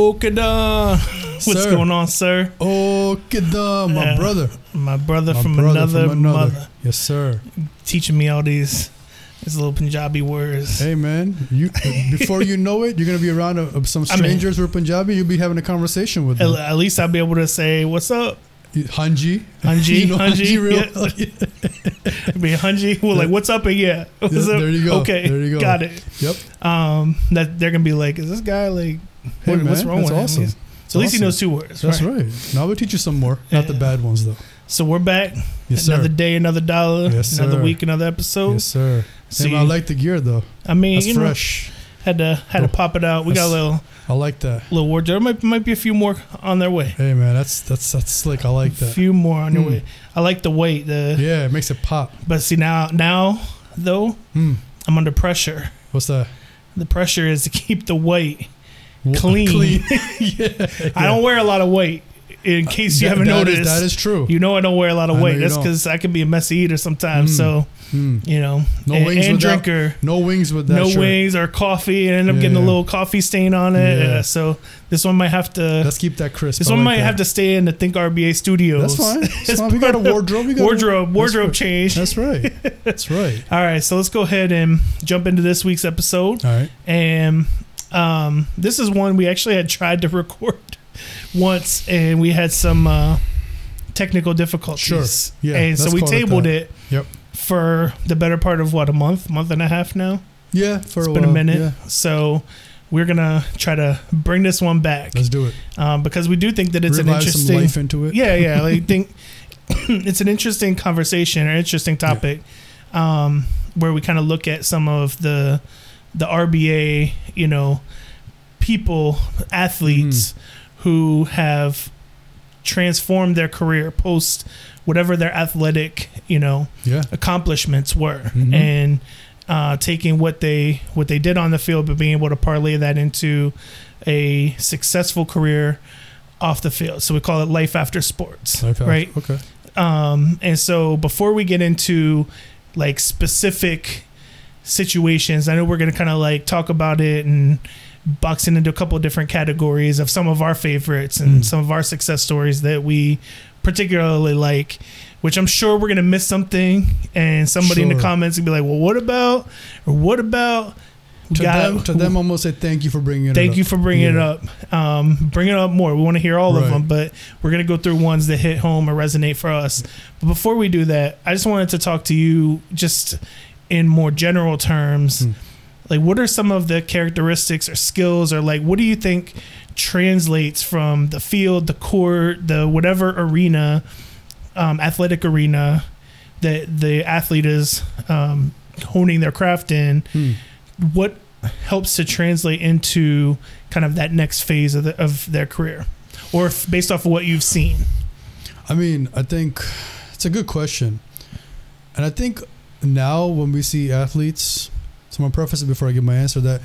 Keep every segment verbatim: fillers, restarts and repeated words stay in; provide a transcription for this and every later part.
Okada. What's Sir. going on, sir? Okada, my Yeah. brother. My brother, My from, brother another from another. mother. Yes, sir. Teaching me all these, these little Punjabi words. Hey, man. You before you know it, you're gonna be around uh, some I mean- strangers who are Punjabi. You'll be having a conversation with At, them. at least I'll be able to say, what's up? Hanji. Hanji, You know Hanji, real- yeah. I mean, Hanji, well, like, what's up? And yeah. What's Yeah, up? there you go. Okay. There you go. Got it. Yep. Um, that they're going to be like, is this guy like, Hey, what, man, what's wrong that's with awesome. him? He's- That's At least he awesome. knows two words. That's right. right. Now we'll teach you some more. Not the Yeah. bad ones, though. So we're back. Yes, Another sir. day, another dollar. Yes, another sir. week, another episode. Yes, sir. So Hey, man, I you- like the gear, though. I mean, That's you know, fresh. had to had to Oh, pop it out. We got a that's- little I like that. little wardrobe. Might might be a few more on their way. Hey, man, that's that's that's slick. I like A that. few more on their Mm. way. I like the weight. The Yeah, it makes it pop. but see now now though Hmm. I'm under pressure. What's that? The pressure is to keep the weight Wa- clean. Clean. yeah. I don't wear a lot of weight. In case you That- haven't that noticed, is, that is true. you know I don't wear a lot of I know weight. you That's don't. because I can be a messy eater sometimes. Mm. So Hmm. you know, No and, wings and without- drinker. No wings with that No shirt. wings or coffee, and end up Yeah, getting a yeah. little coffee stain on it. Yeah. Yeah, so this one might have to. Let's keep that crisp. This I one like might that. have to stay in the Think R B A studios. That's fine. That's It's fine. We got a part of wardrobe. We got Wardrobe, A, wardrobe that's change. right. That's right. That's right. All right, so let's go ahead and jump into this week's episode. All right. And um, this is one we actually had tried to record once, and we had some uh, technical difficulties. Sure. Yeah, and so let's we call it tabled that. it, Yep. for the better part of what, a month, month and a half now. Yeah. For It's a been while. a minute. Yeah. So we're gonna try to bring this one back Let's do it. um, because we do think that it's Revive an some interesting. life into it. Yeah, yeah. I think it's an interesting conversation or interesting topic um, where we kind of look at some of the the R B A, you know, people, athletes Mm-hmm. who have transformed their career post whatever their athletic, you know, Yeah. accomplishments were, Mhm. and uh, taking what they what they did on the field, but being able to parlay that into a successful career off the field. So we call it life after sports, Life out. right? Okay. Um, and so before we get into like specific situations, I know we're going to kind of like talk about it and box it into a couple of different categories of some of our favorites and Mm. some of our success stories that we particularly like, which I'm sure we're going to miss something. And somebody in the Sure. comments comments will be like, well, what about, or what about, we To got- them, to them, I'm gonna say thank you for bringing it. Thank up. you for bringing it Yeah. up. Um, bring it up more. We want to hear all of Right. them, but we're going to go through ones that hit home or resonate for us. But before we do that, I just wanted to talk to you just in more general terms. Hmm. Like, what are some of the characteristics or skills, or like, what do you think translates from the field, the court, the whatever arena, um, athletic arena that the athlete is um, honing their craft in? Hmm. What helps to translate into kind of that next phase of, the, of their career, or if, based off of what you've seen? I mean, I think it's a good question, and I think now when we see athletes, so I'm gonna preface it before I give my answer that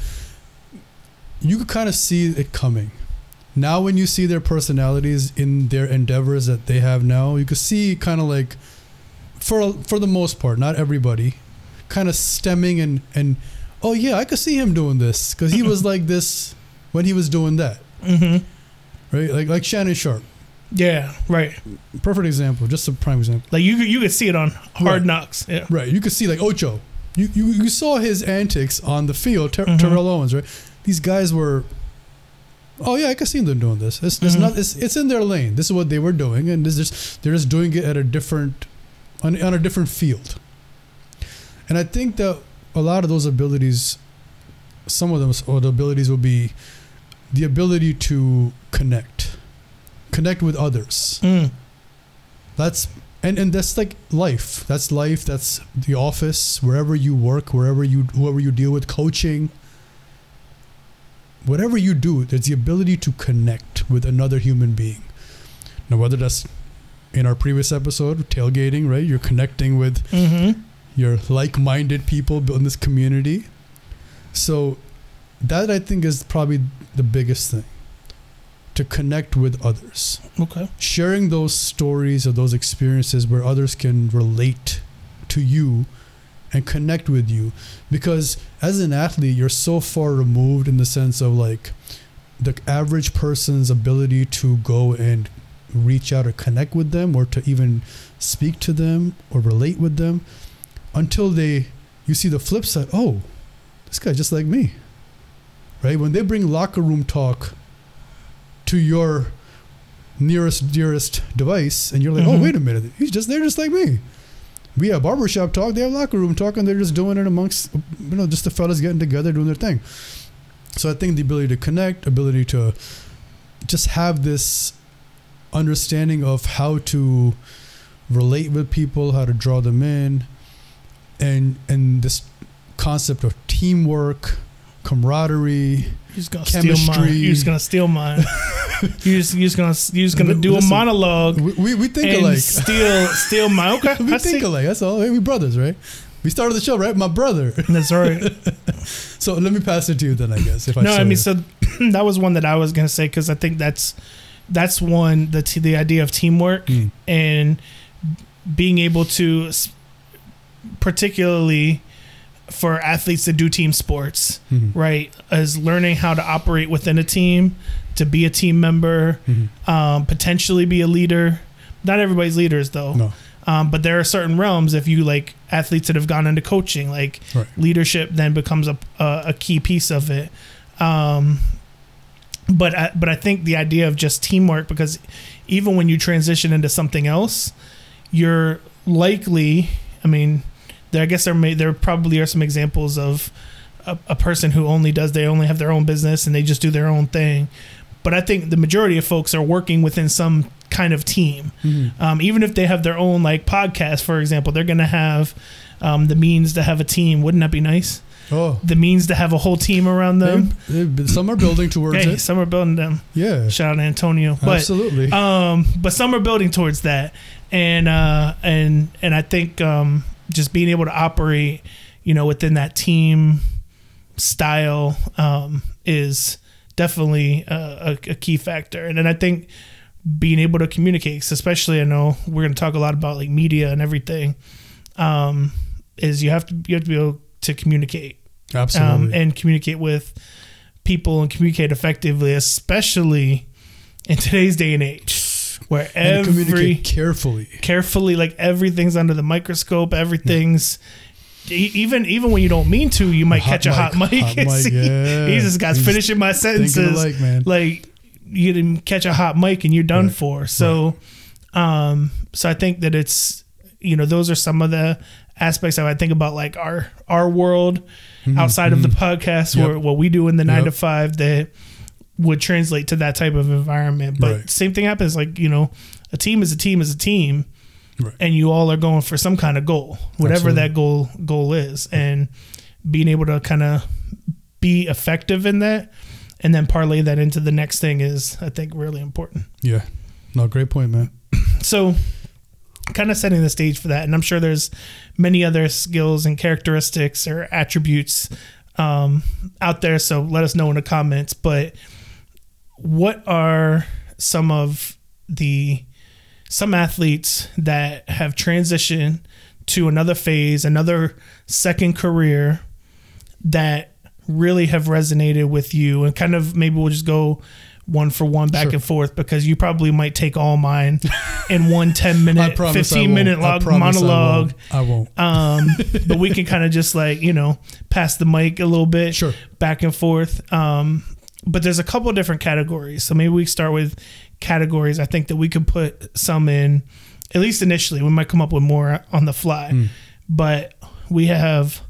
you could kind of see it coming. Now, when you see their personalities in their endeavors that they have now, you could see kind of like, for for the most part, not everybody, kind of stemming and and oh yeah, I could see him doing this because he was like this when he was doing that, Mm-hmm. right? Like like Shannon Sharp, Yeah, right. perfect example, just a prime example. Like you, could- you could see it on Hard Right. Knocks. Yeah. Right, you could see like Ocho. You you, you saw his antics on the field. Ter- Mhm. Terrell Owens, right? These guys were. Oh yeah, I can see them doing this. It's, it's Mhm. not. It's, it's in their lane. This is what they were doing, and this is they're just doing it at a different, on on a different field. And I think that a lot of those abilities, some of them, or the abilities will be, the ability to connect, connect with others. Mm. That's and and that's like life. That's life. That's the office, wherever you work, wherever you whoever you deal with, coaching. Whatever you do, there's the ability to connect with another human being. Now, whether that's in our previous episode, tailgating, right? You're connecting with Mm-hmm. your like-minded people in this community. So that I think is probably the biggest thing. To connect with others. Okay. Sharing those stories or those experiences where others can relate to you and connect with you, because as an athlete you're so far removed in the sense of like the average person's ability to go and reach out or connect with them, or to even speak to them or relate with them, until they, you see the flip side. Oh, this guy's just like me, right? When they bring locker room talk to your nearest, dearest device, and you're like, Mm-hmm. oh, wait a minute, he's just, they're just like me. We have barbershop talk, they have locker room talk, and they're just doing it amongst, you know, just the fellas getting together, doing their thing. So I think the ability to connect, ability to just have this understanding of how to relate with people, how to draw them in, and and this concept of teamwork, camaraderie, You're just gonna steal mine. chemistry. You're just gonna steal mine. You're just, you're just gonna you're just gonna do Listen, a monologue We we, we think and alike. steal steal mine. Okay, we I think see. alike. That's all. Hey, we brothers, right? We started the show, right? My brother. That's right. So let me pass it to you then, I guess. If I No, I show mean, you. so that was one that I was gonna say, because I think that's that's one the t- the idea of teamwork Mm. and being able to, s- particularly for athletes that do team sports, Mhm. right, is learning how to operate within a team, to be a team member, Mhm. um, potentially be a leader. Not everybody's leaders though. No. Um, but there are certain realms, if you like athletes that have gone into coaching, like Right. leadership then becomes a, a, a key piece of it. Um, but I, but I think the idea of just teamwork, because even when you transition into something else, you're likely, I mean, there, I guess there may, there probably are some examples of a, a person who only does, they only have their own business and they just do their own thing. But I think the majority of folks are working within some kind of team. Mhm. Um, even if they have their own like podcast, for example, they're going to have um, the means to have a team. Wouldn't that be nice? Oh, The means to have a whole team around them. they- they- some are building towards Hey, it. some are building them. Yeah, Shout out to Antonio. But absolutely. um, but some are building towards that, and uh, and and I think um, just being able to operate, you know, within that team style um, is definitely a, a, a key factor. And then I think being able to communicate, especially I know we're going to talk a lot about like media and everything, um, is you have to you have to be able to communicate. Absolutely. Um, and communicate with people and communicate effectively, especially in today's day and age, where and every communicate carefully. carefully, like everything's under the microscope, everything's e- even even when you don't mean to, you might Hot catch a hot mic, mic. hot and mic, see, yeah. Jesus, guy's He's finishing my Thinking sentences. alike, man. Like you didn't catch a hot mic and you're done Right. for. So, um, so I think that it's, you know, those are some of the aspects that I think about, like our our world Mhm, outside of the mhm. podcast, Yep. or what we do in the nine Yep. to five that would translate to that type of environment. But Right. same thing happens, like, you know, a team is a team is a team, Right. and you all are going for some kind of goal, whatever Absolutely. that goal goal is, and being able to kind of be effective in that, and then parlay that into the next thing is, I think, really important. Yeah. No, great point, man. So kind of setting the stage for that, and I'm sure there's many other skills and characteristics or attributes um, out there, so let us know in the comments. But what are some of the some athletes that have transitioned to another phase, another second career, that really have resonated with you? And kind of maybe we'll just go one for one back Sure. and forth, because you probably might take all mine in one ten I minute, promise I fifteen minute won't. I log promise I monologue. won't. I won't. Um, but we can kind of just like, you know, pass the mic a little bit, Sure. back and forth. Um, but there's a couple different categories. So maybe we start with categories. I think that we could put some in, at least initially. We might come up with more on the fly. Mm. But we have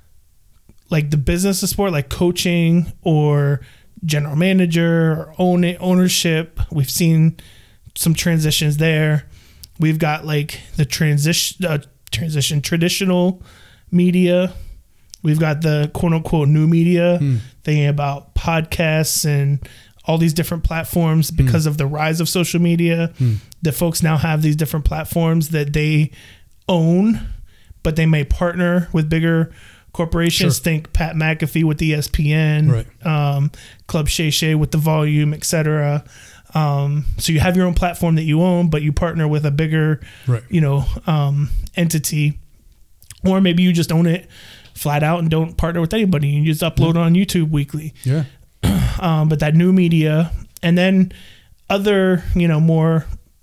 like the business of sport, like coaching or general manager or own it, ownership. We've seen some transitions there. We've got like the transition, uh, transition traditional media. We've got the quote unquote new media, Mm. thinking about podcasts and all these different platforms because of the rise of social media. Mm. The folks now have these different platforms that they own, but they may partner with bigger corporations. Sure. Think Pat McAfee with E S P N, Right. um, Club Shay Shay with the Volume, et cetera. Um, so you have your own platform that you own, but you partner with a bigger, Right. you know, um, entity, or maybe you just own it flat out and don't partner with anybody. You just upload on YouTube weekly. Yeah. um, but that new media, and then other, you know, more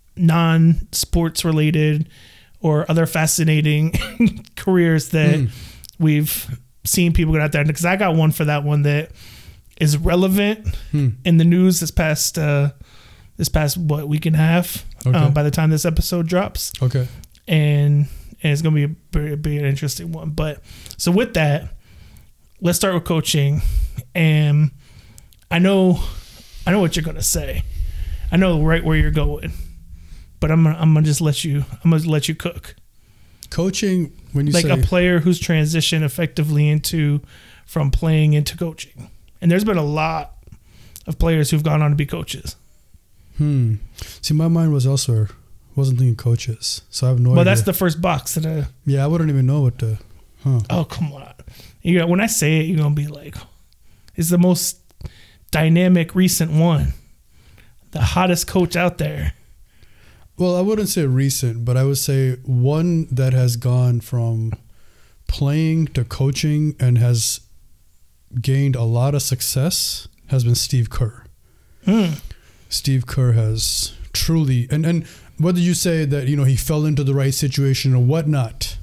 non-sports related or other fascinating careers that mm. we've seen people get out there. Because I got one for that one that is relevant hmm. in the news this past uh, this past what week and a half. Okay. Um, by the time this episode drops, okay, and, and it's gonna be a very be an interesting one. But so with that, let's start with coaching. And I know, I know what you're gonna say. I know right where you're going, but I'm gonna, I'm gonna just let you. I'm gonna let you cook. Coaching, when you like say a player who's transitioned effectively into from playing into coaching, and there's been a lot of players who've gone on to be coaches. Hmm. See, my mind was elsewhere. Wasn't thinking coaches, so I have no well, idea. Well, that's the first box that I. Yeah, I wouldn't even know what the. Huh. Oh, come on! You know, when I say it, you're gonna be like, "It's the most dynamic recent one, the hottest coach out there." Well, I wouldn't say recent, but I would say one that has gone from playing to coaching and has gained a lot of success has been Steve Kerr. Hmm. Steve Kerr has truly, and, and whether you say that, you know, he fell into the right situation or whatnot,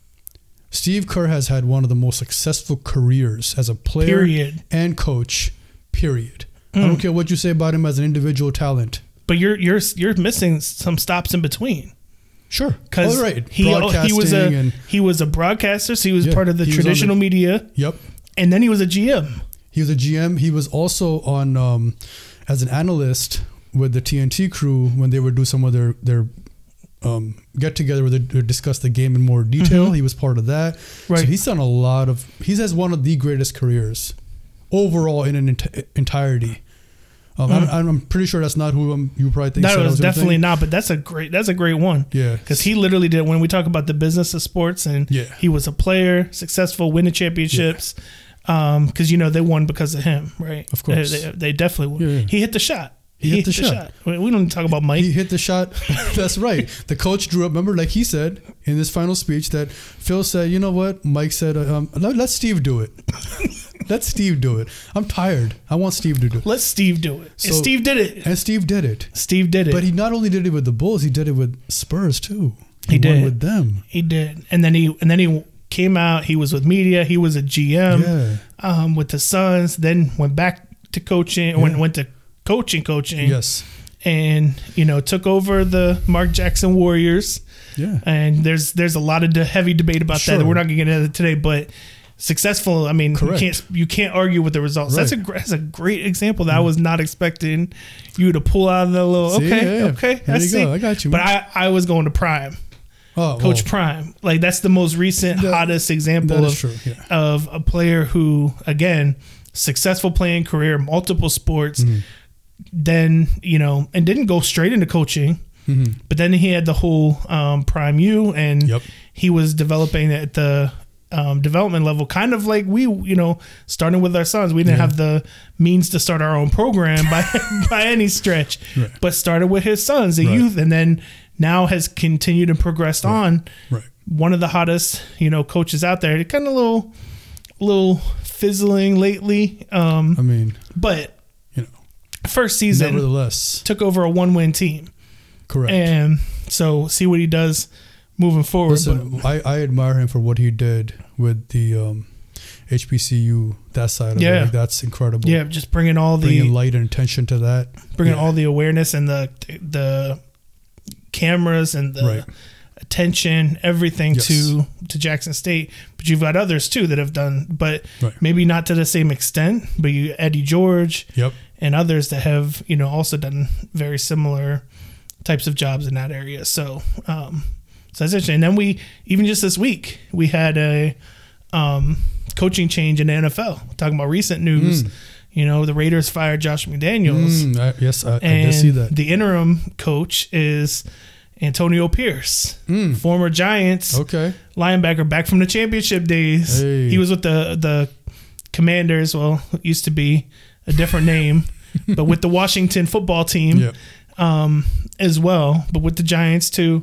Steve Kerr has had one of the most successful careers as a player period. And coach, period. Mm. I don't care what you say about him as an individual talent. But you're you're you're missing some stops in between. Sure. Because oh, right. he, he was a and, he was a broadcaster, so he was yeah, part of the traditional the, media. Yep. And then he was a G M. He was a G M. He was also on um, as an analyst with the T N T crew when they would do some of their their um, get together where they would discuss the game in more detail. Mm-hmm. He was part of that. Right. So he's done a lot of. He has one of the greatest careers overall in an ent- entirety. Um, mm. I'm, I'm pretty sure that's not who um, you probably think. That was, was definitely think. not, but that's a great that's a great one. Yeah, because he literally did. When we talk about the business of sports, and yeah. he was a player, successful, winning championships. Yeah. Um, because you know they won because of him, right? Of course, they, they, they definitely won. Yeah, yeah. He hit the shot. He, he hit, hit the, the shot. shot. We don't even talk about Mike. He hit the shot. That's right. The coach drew up. Remember, like he said in his final speech, that Phil said, "You know what?" Mike said, um, let, "Let Steve do it." Let Steve do it. I'm tired. I want Steve to do it. Let Steve do it. So, and Steve did it. And Steve did it. Steve did it. But he not only did it with the Bulls, he did it with Spurs too. He, he did with them. He did. And then he and then he came out. He was with media. He was a G M yeah. um, with the Suns. Then went back to coaching. Yeah. Went went to coaching, coaching. Yes. And you know took over the Mark Jackson Warriors. Yeah. And there's there's a lot of de- heavy debate about sure. that. We're not going to get into it today, but. Successful. I mean, Correct. you can't you can't argue with the results. Right. That's a that's a great example that mm. I was not expecting you to pull out of the little. See, okay, yeah, yeah. okay, there I you see. go. I got you. But I, I was going to Prime, oh, Coach well, Prime. Like that's the most recent that, hottest example of true, yeah. of a player who again successful playing career, multiple sports. Mm. Then you know, and didn't go straight into coaching. Mm-hmm. But then he had the whole um, Prime U, and yep. he was developing at the. Um, development level, kind of like we, you know, starting with our sons. We didn't yeah. have the means to start our own program by by any stretch, right. but started with his sons, the right. youth, and then now has continued and progressed right. on. Right. One of the hottest, you know, coaches out there. Kind of a little, little fizzling lately. Um, I mean, but you know, first season, nevertheless, took over a one-win team. Correct. And so see what he does. Moving forward, listen, I, I admire him for what he did with the um, H B C U, that side of yeah. it. Like, that's incredible. Yeah, just bringing all the bringing light and attention to that, bringing yeah. all the awareness and the the cameras and the right. attention, everything yes. to to Jackson State. But you've got others too that have done, but right. maybe not to the same extent. But you, Eddie George, yep. and others that have you know also done very similar types of jobs in that area. So. Um, So that's interesting. And then we, even just this week, we had a um, coaching change in the N F L. Talking about recent news, mm. you know, the Raiders fired Josh McDaniels. Mm, I, yes, I, I and did see that. The interim coach is Antonio Pierce, mm. former Giants okay. linebacker, back from the championship days. Hey. He was with the the Commanders. Well, it used to be a different name, but with the Washington football team yep. um, as well, but with the Giants too.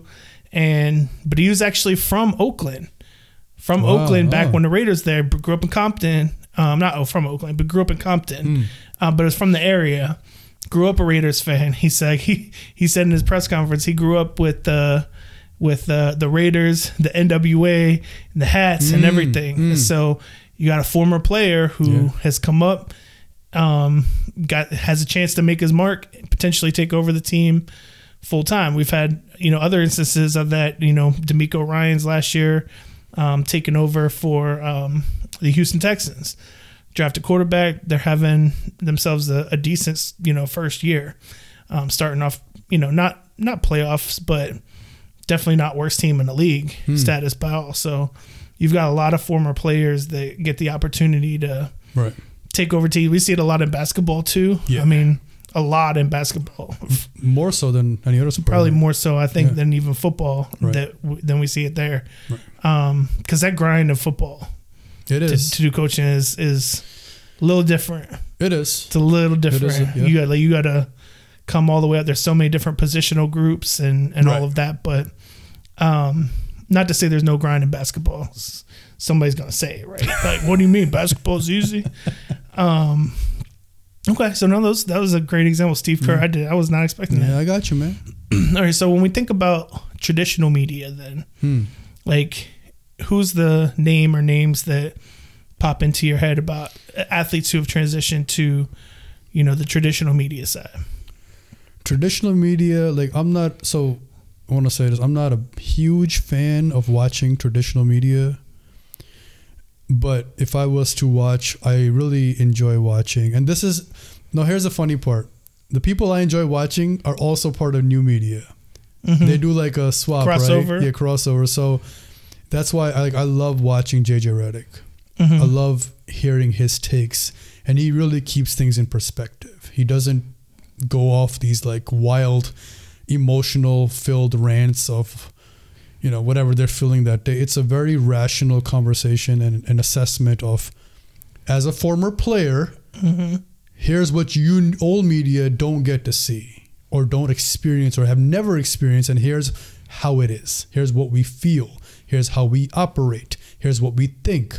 And but he was actually from Oakland, from wow, Oakland back wow. when the Raiders there grew up in Compton. Um, not oh, from Oakland, but grew up in Compton. Mm. Uh, but is from the area. Grew up a Raiders fan. He said he he said in his press conference he grew up with the with uh, the Raiders, the N W A, and the hats and Mm, everything. mm. So you got a former player who Yeah. has come up, um, got has a chance to make his mark, potentially take over the team full time. We've had you know other instances of that. You know, D'Amico Ryans last year um, taking over for um, the Houston Texans. Drafted quarterback. They're having themselves a, a decent, you know, first year, um, starting off, you know, not not playoffs, but definitely not worst team in the league Hmm. status by all. So you've got a lot of former players that get the opportunity to Right. take over teams. We see it a lot in basketball too. Yeah. I mean, a lot in basketball, More so than any other sport. probably more so I think Yeah. than even football. Right. That w- than we see it there, Right. um, because that grind of football It to, is. to do coaching is is a little different. It is. It's a little different. is, yeah. You got like you got to come all the way up. There's so many different positional groups and and Right. all of that, but um, not to say there's no grind in basketball. S- Somebody's gonna say it, right? Like, what do you mean basketball's easy? Um, okay, so no, those that was a great example, Steve Kerr. Yeah. I did. I was not expecting Yeah, I got you, man. that. All right, so when we think about traditional media, then Hmm. like, who's the name or names that pop into your head about athletes who have transitioned to, you know, the traditional media side? Traditional media, like I'm not. So I want to say this: I'm not a huge fan of watching traditional media. But if I was to watch, I really enjoy watching. And this is now. Here's the funny part: the people I enjoy watching are also part of new media. Mhm. They do like a swap, Crossover. right? Yeah, crossover. So that's why I like I love watching J J Redick. Mhm. I love hearing his takes, and he really keeps things in perspective. He doesn't go off these like wild, emotional filled rants of, you know, whatever they're feeling that day. It's a very rational conversation and an assessment of, as a former player, Mhm. here's what you old media don't get to see or don't experience or have never experienced, and here's how it is. Here's what we feel. Here's how we operate. Here's what we think.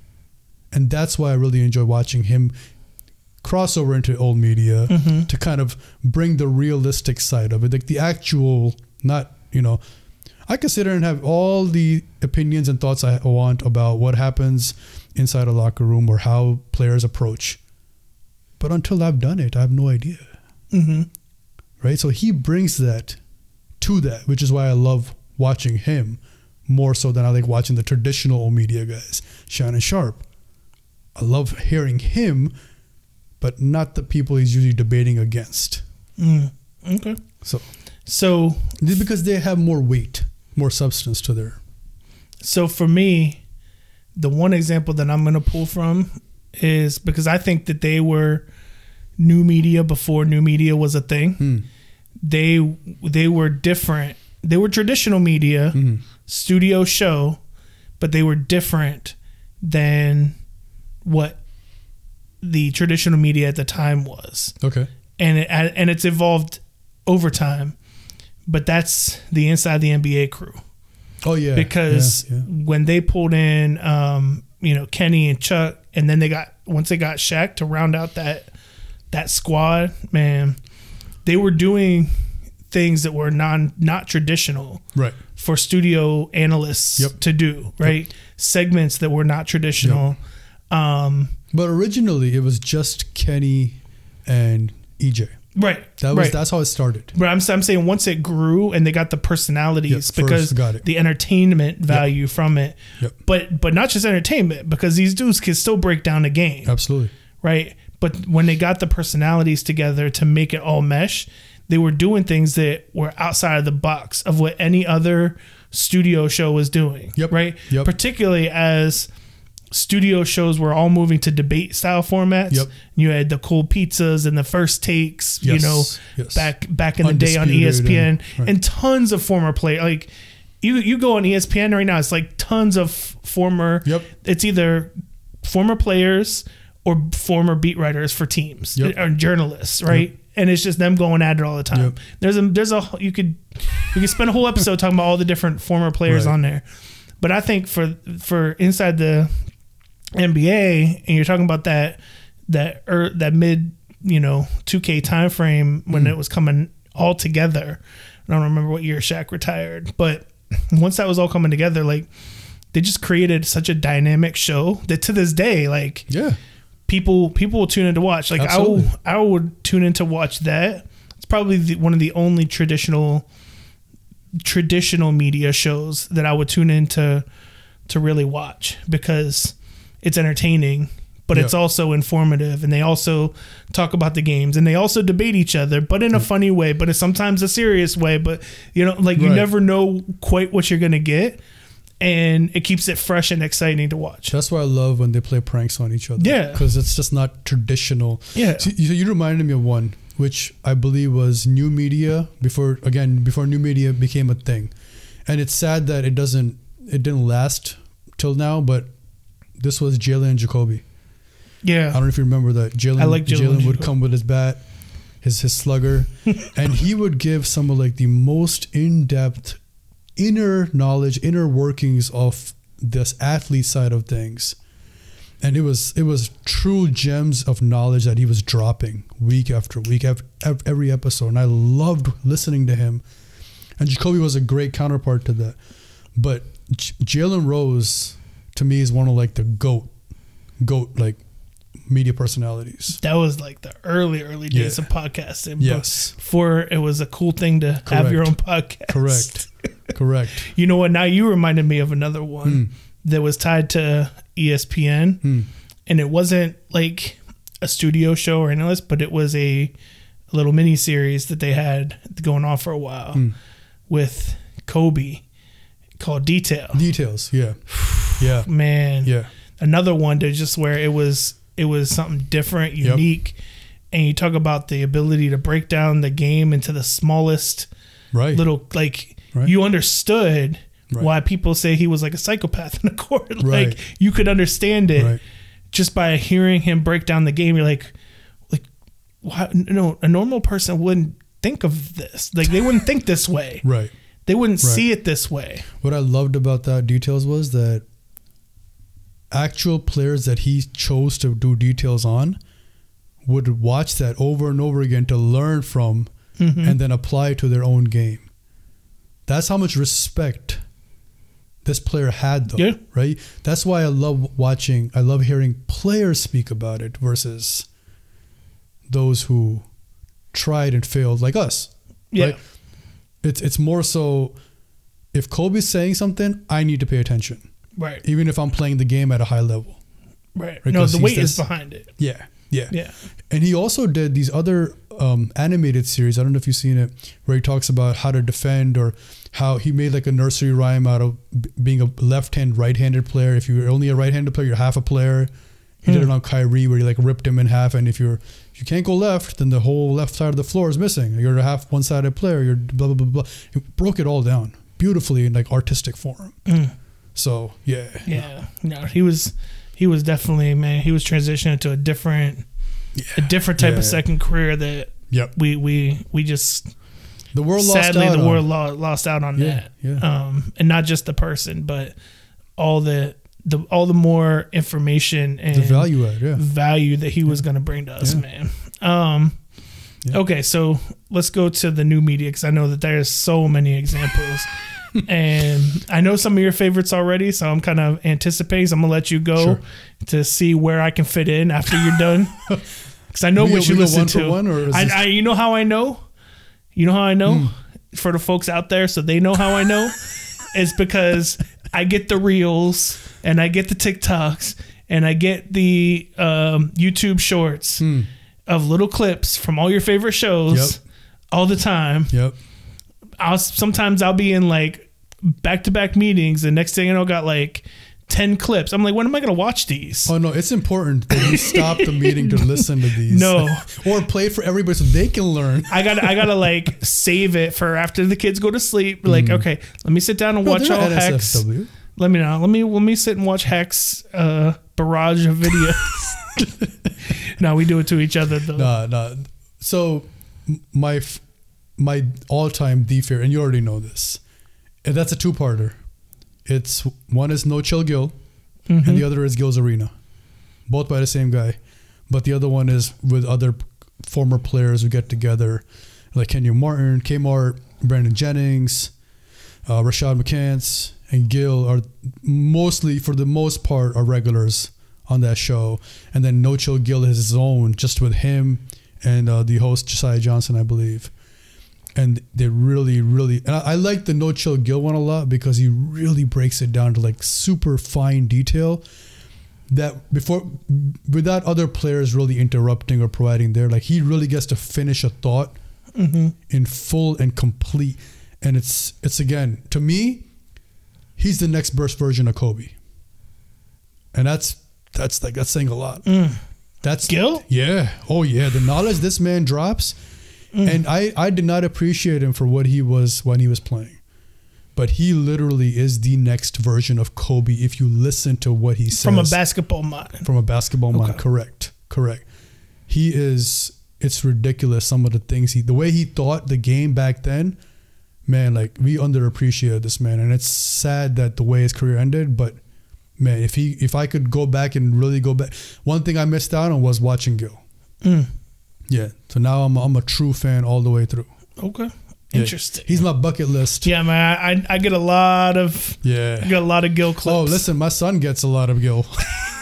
And that's why I really enjoy watching him cross over into old media Mhm. to kind of bring the realistic side of it, like the actual, not, you know, I can sit there and have all the opinions and thoughts I want about what happens inside a locker room or how players approach. But until I've done it, I have no idea. Mhm. Right? So he brings that to that, which is why I love watching him more so than I like watching the traditional old media guys, Shannon Sharp. I love hearing him, but not the people he's usually debating against. Mm. Okay. So, So because they have more weight, more substance to their. So for me, the one example that I'm going to pull from is because I think that they were new media before new media was a thing. Hmm. They they were different. They were traditional media, Mm-hmm. studio show, but they were different than what the traditional media at the time was. Okay. And it and it's evolved over time. But that's the Inside the N B A crew. Oh yeah. Because yeah, yeah. when they pulled in, um, you know, Kenny and Chuck, and then they got once they got Shaq to round out that that squad, man, they were doing things that were non not traditional Right. for studio analysts Yep. to do, right? Yep. Segments that were not traditional. Yep. Um, but originally it was just Kenny and E J. right. That was right. that's how it started. But I'm, I'm saying once it grew and they got the personalities Yep, first, because got it. the entertainment value Yep. from it, Yep. but but not just entertainment, because these dudes can still break down the game, Absolutely. right? But when they got the personalities together to make it all mesh, they were doing things that were outside of the box of what any other studio show was doing, Yep. right? Yep. Particularly as studio shows were all moving to debate style formats. Yep. You had the cold pizzas and the first takes, Yes. you know, Yes. back back in the day on E S P N, Undisputed and- right. and tons of former play. Like you you go on E S P N right now, it's like tons of former. Yep. It's either former players or former beat writers for teams Yep. or journalists, right? Yep. And it's just them going at it all the time. Yep. There's a there's a you could you could spend a whole episode talking about all the different former players Right. on there. But I think for for inside the N B A, and you're talking about that that er, that mid, you know, two K time frame when Mm. it was coming all together. I don't remember what year Shaq retired, but once that was all coming together, like they just created such a dynamic show that to this day, like Yeah. people people will tune in to watch. Like Absolutely. I will I would tune in to watch that. It's probably the, one of the only traditional traditional media shows that I would tune in to to really watch because it's entertaining, but Yeah. it's also informative, and they also talk about the games, and they also debate each other, but in a funny way, but it's sometimes a serious way. But you know, like you Right. never know quite what you're gonna get, and it keeps it fresh and exciting to watch. That's why I love when they play pranks on each other. Yeah. Because it's just not traditional. Yeah. So you, you reminded me of one, which I believe was new media before, again, before new media became a thing. And it's sad that it doesn't, it didn't last till now, but this was Jalen and Jacoby. Yeah. I don't know if you remember that. Jalen, I like Jalen Jalen would Jacoby. come with his bat, his, his slugger, and he would give some of like the most in-depth inner knowledge, inner workings of this athlete side of things. And it was it was true gems of knowledge that he was dropping week after week, ev- ev- every episode. And I loved listening to him. And Jacoby was a great counterpart to that. But J- Jalen Rose, to me, is one of like the GOAT, GOAT, like media personalities. That was like the early, early days Yeah. of podcasting. Yes. Before it was a cool thing to have your own podcast. Correct. Correct. You know what? Now you reminded me of another one Mm. that was tied to E S P N, Mm. and it wasn't like a studio show or anything else, but it was a little mini series that they had going on for a while Mm. with Kobe called Detail. Details. Yeah. Yeah. Man, Yeah. another one to just where it was it was something different, Yep. unique, and you talk about the ability to break down the game into the smallest Right. little, like Right. you understood Right. why people say he was like a psychopath in the court. Like Right. you could understand it Right. just by hearing him break down the game. You're like, like, why? No, a normal person wouldn't think of this. Like they wouldn't think this way. Right. They wouldn't Right. see it this way. What I loved about that Details was that actual players that he chose to do details on would watch that over and over again to learn from Mhm. and then apply to their own game. That's how much respect this player had, though. Yeah. Right? That's why I love watching, I love hearing players speak about it versus those who tried and failed, like us. Yeah. Right? It's it's more so if Kobe's saying something, I need to pay attention, Right. even if I'm playing the game at a high level. Right. Right, No, 'cause the he weight is says- behind it. Yeah, yeah, Yeah. And he also did these other um, animated series. I don't know if you've seen it, where he talks about how to defend or how he made like a nursery rhyme out of b- being a left-hand, right-handed player. If you're only a right-handed player, you're half a player. He did Hmm. it on Kyrie, where he like ripped him in half. And if you're if you can't go left, then the whole left side of the floor is missing. You're a half one-sided player. You're blah blah blah blah. He broke it all down beautifully in like artistic form. Mm. So yeah, Yeah. No, he was he was definitely, man, he was transitioning to a different a different type Yeah. of second career that Yep. we we we just The world lost sadly out the on. world lo- lost out on Yeah, that. yeah. Um and not just the person, but all the the all the more information and The value add, yeah. value that he was going to bring to us, Yeah. man. Um Yeah. Okay, so let's go to the new media because I know that there's so many examples. And I know some of your favorites already, so I'm kind of anticipating. So I'm gonna let you go Sure. to see where I can fit in after you're done, because I know We what go- you we go listen one for to. one, or is I, this- I, you know how I know. You know how I know Hmm. for the folks out there, so they know how I know. It's because I get the reels and I get the TikToks and I get the um, YouTube shorts Hmm. of little clips from all your favorite shows Yep. all the time. Yep. I'll sometimes I'll be in like back to back meetings, and next thing you know, got like ten clips. I'm like, when am I gonna watch these? Oh no, it's important that you stop the meeting to listen to these. No. Or play it for everybody so they can learn. I gotta I gotta like save it for after the kids go to sleep. Like, Mm. okay, let me sit down and No, watch they're all not Hex. N S F W. Let me know. Let me let me sit and watch Hex uh, barrage of videos. No, we do it to each other though. Nah, nah. So m- my f- my all time D fair, and you already know this, and that's a two parter. It's one is No Chill Gil, Mhm. and the other is Gil's Arena. both by the same guy, but the other one is with other former players who get together, like Kenyon Martin, Kmart, Brandon Jennings, uh, Rashad McCants, and Gil are mostly, for the most part, are regulars on that show. And then No Chill Gil is his own, just with him and uh, the host Josiah Johnson, I believe. And they really, really, and I, I like the No Chill Gil one a lot because he really breaks it down to like super fine detail that before, without other players really interrupting or providing their, like he really gets to finish a thought mm-hmm. in full and complete. And it's, it's again, to me, he's the next burst version of Kobe. And that's, that's like, that's saying a lot. Mm. That's Gil? Yeah. Oh yeah. The knowledge this man drops. Mm. And I, I did not appreciate him for what he was when he was playing. But he literally is the next version of Kobe if you listen to what he says. From a basketball mind. From a basketball okay. mind. Correct. Correct. He is, it's ridiculous some of the things he, the way he thought the game back then, man, like we underappreciated this man. And it's sad that the way his career ended, but man, if he, if I could go back and really go back, one thing I missed out on was watching Gil. Mm. Yeah. So now I'm, I'm a true fan all the way through. Okay. Interesting. Yeah, he's my bucket list. Yeah, man. I I get a lot of yeah. I get a lot of Gil clips. Oh, listen, my son gets a lot of Gil,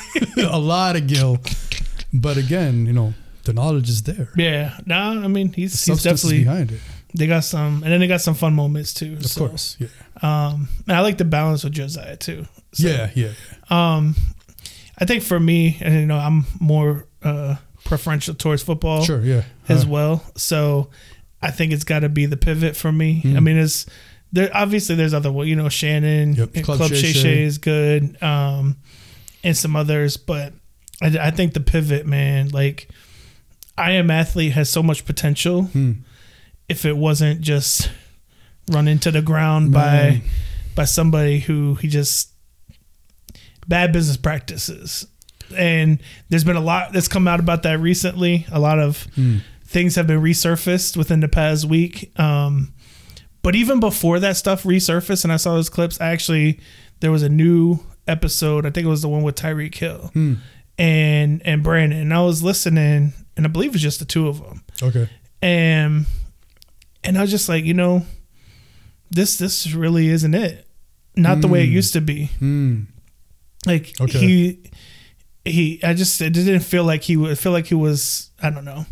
a lot of Gil. But again, you know, the knowledge is there. Yeah. No, I mean he's the he's definitely behind it. They got some, and then they got some fun moments too. Of so, course. Yeah. Um, and I like the balance with Josiah too. So, yeah, yeah. Um, I think for me, and you know, I'm more uh preferential towards football. Sure. Yeah. As uh, well. So. I think it's got to be the pivot for me. Mm. I mean, it's there. Obviously, there's other, you know, Shannon, yep. Club, Club Shay Shay is good, um, and some others. But I, I think the pivot, man, like I Am Athlete has so much potential. Mm. If it wasn't just run into the ground man. by by somebody who he just bad business practices, and there's been a lot that's come out about that recently. A lot of. Mm. Things have been resurfaced within the past week. Um, but even before that stuff resurfaced and I saw those clips, actually, there was a new episode. I think it was the one with Tyreek Hill hmm. and and Brandon. And I was listening, and I believe it's just the two of them. Okay. And and I was just like, you know, this this really isn't it. Not mm. the way it used to be. Mm. Like okay. he he. I just it didn't feel like he would feel like he was. I don't know.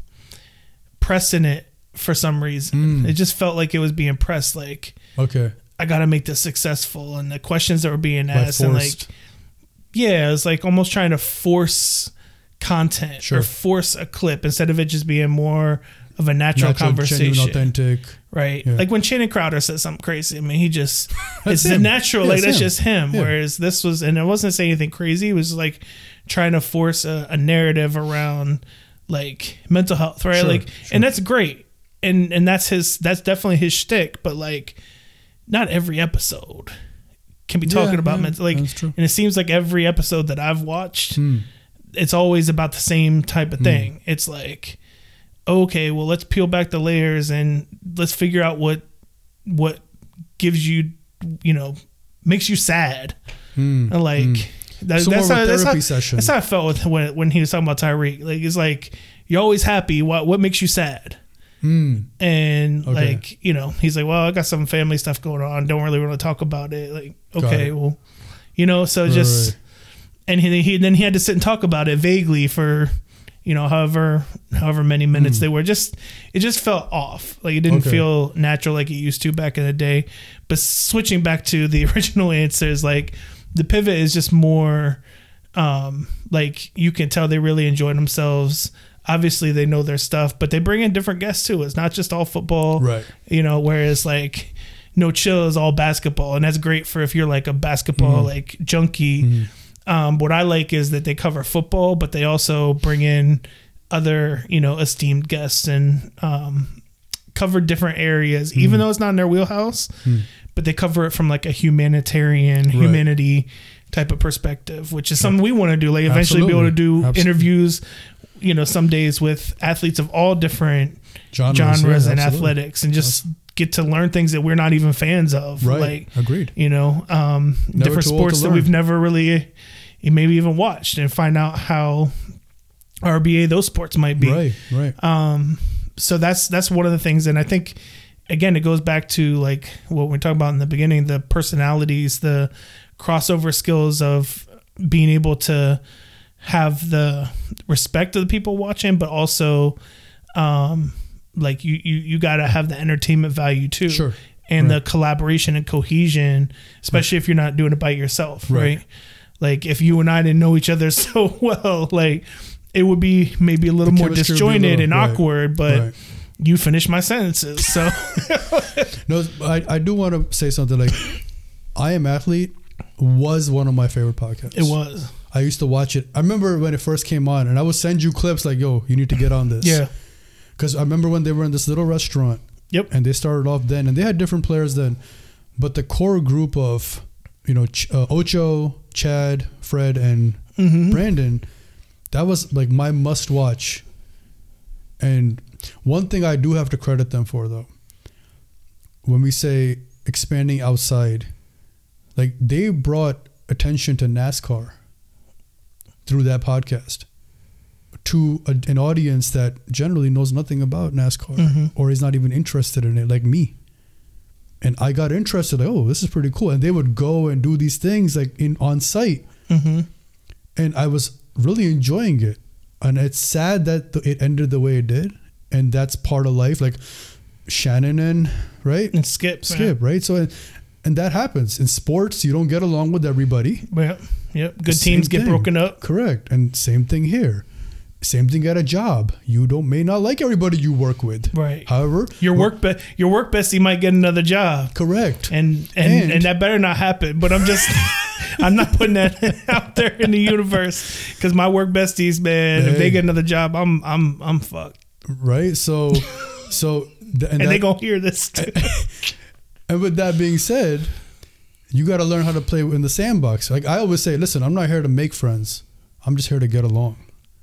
Pressing it for some reason. Mm. It just felt like it was being pressed. Like, okay, I got to make this successful, and the questions that were being asked, and like, yeah, it was like almost trying to force content sure. or force a clip instead of it just being more of a natural, natural conversation, genuine, authentic, right? Yeah. Like when Shannon Crowder said something crazy. I mean, he just it's him. natural, yeah, like that's him. just him. Yeah. Whereas this was, and it wasn't saying anything crazy. It was like trying to force a, a narrative around. Like mental health, right? Sure, like, sure. and that's great, and and that's his, that's definitely his shtick. But like, not every episode can be talking yeah, about yeah, mental. Like, that's true. and it seems like every episode that I've watched, mm. it's always about the same type of thing. Mm. It's like, okay, well, let's peel back the layers and let's figure out what what gives you, you know, makes you sad, mm. and like. Mm. That, so that's, more how, of a that's, therapy how, session. that's how I felt with when when he was talking about Tyreek. Like it's like you're always happy. What what makes you sad? Mm. And okay. like you know, he's like, well, I got some family stuff going on. Don't really want to talk about it. Like okay, it. well, you know, so right, just right. and he, he then he had to sit and talk about it vaguely for you know however however many minutes mm. they were. Just it just felt off. Like it didn't okay. feel natural like it used to back in the day. But switching back to the original answers, like. The pivot is just more um, like you can tell they really enjoy themselves. Obviously, they know their stuff, but they bring in different guests too. It's not just all football, right? You know, whereas like No Chill is all basketball, and that's great for if you're like a basketball mm-hmm. like junkie. Mm-hmm. Um, what I like is that they cover football, but they also bring in other you know esteemed guests and um, cover different areas, mm-hmm. even though it's not in their wheelhouse. Mm-hmm. But they cover it from like a humanitarian, right. humanity type of perspective, which is something we want to do. Like eventually Absolutely. be able to do Absolutely. interviews, you know, some days with athletes of all different genres, genres yeah, and absolutely. athletics and just Absolutely. get to learn things that we're not even fans of. Right. Like, Agreed. You know, um, different sports that we've never really, maybe even watched and find out how R B A those sports might be. Right, right. Um, so that's that's one of the things, and I think again it goes back to like what we talked about in the beginning: the personalities, the crossover skills of being able to have the respect of the people watching, but also um, like you you you got to have the entertainment value too. Sure. And right. the collaboration and cohesion, especially right. if you're not doing it by yourself, right. right? Like if you and I didn't know each other so well, like it would be maybe a little the more disjointed little, and right. awkward, but right. you finished my sentences. So no, I, I do want to say something like I Am Athlete was one of my favorite podcasts. It was. I used to watch it. I remember when it first came on and I would send you clips like, yo, you need to get on this. Yeah. Because I remember when they were in this little restaurant. Yep. And they started off then, and they had different players then, but the core group of, you know, Ch- uh, Ocho, Chad, Fred, and mm-hmm. Brandon, that was like my must watch. And one thing I do have to credit them for though, when we say expanding outside, like they brought attention to NASCAR through that podcast. To a, an audience that generally knows nothing about NASCAR mm-hmm. or is not even interested in it, like me. And I got interested, like, oh, this is pretty cool. And they would go and do these things like in on site. Mm-hmm. And I was really enjoying it. And it's sad that the, it ended the way it did. And that's part of life. Like Shannon and, right? And Skip. Skip, right? So, and, and that happens. In sports, you don't get along with everybody. Yeah. Yep. Good teams get broken up. Correct. And same thing here. Same thing at a job. You don't may not like everybody you work with. Right. However, your work be- your work bestie might get another job. Correct. And and, and, and that better not happen. But I'm just I'm not putting that out there in the universe because my work besties, man, hey. if they get another job, I'm I'm I'm fucked. Right. So so th- and, and that, they gonna hear this too. And with that being said, you got to learn how to play in the sandbox. Like I always say, listen, I'm not here to make friends. I'm just here to get along.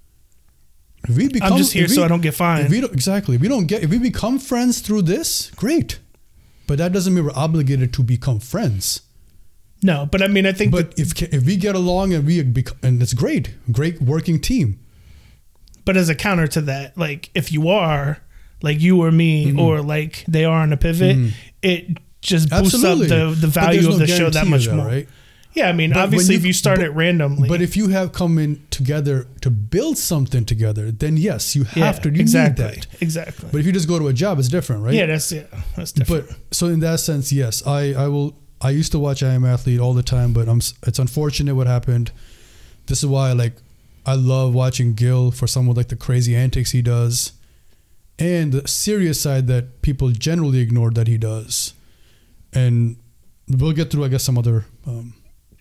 If we become, I'm just here we, so I don't get fined. If we don't, exactly. If we don't get. If we become friends through this, great. But that doesn't mean we're obligated to become friends. No, but I mean, I think. But if if we get along and we become, and it's great, great working team. But as a counter to that, like if you are like you or me, mm-hmm. or like they are on a pivot, mm-hmm. it just boosts Absolutely. up the the value of no the show that much that, more. Right? Yeah, I mean, but obviously, you, if you start but, it randomly. But if you have come in together to build something together, then yes, you have yeah, to. You exactly, need that. Exactly. But if you just go to a job, it's different, right? Yeah, that's yeah, that's different. But so in that sense, yes, I, I will. I used to watch I Am Athlete all the time, but I'm. It's unfortunate what happened. This is why, like, I love watching Gil for some of like the crazy antics he does, and the serious side that people generally ignore that he does, and we'll get through, I guess, some other. Um,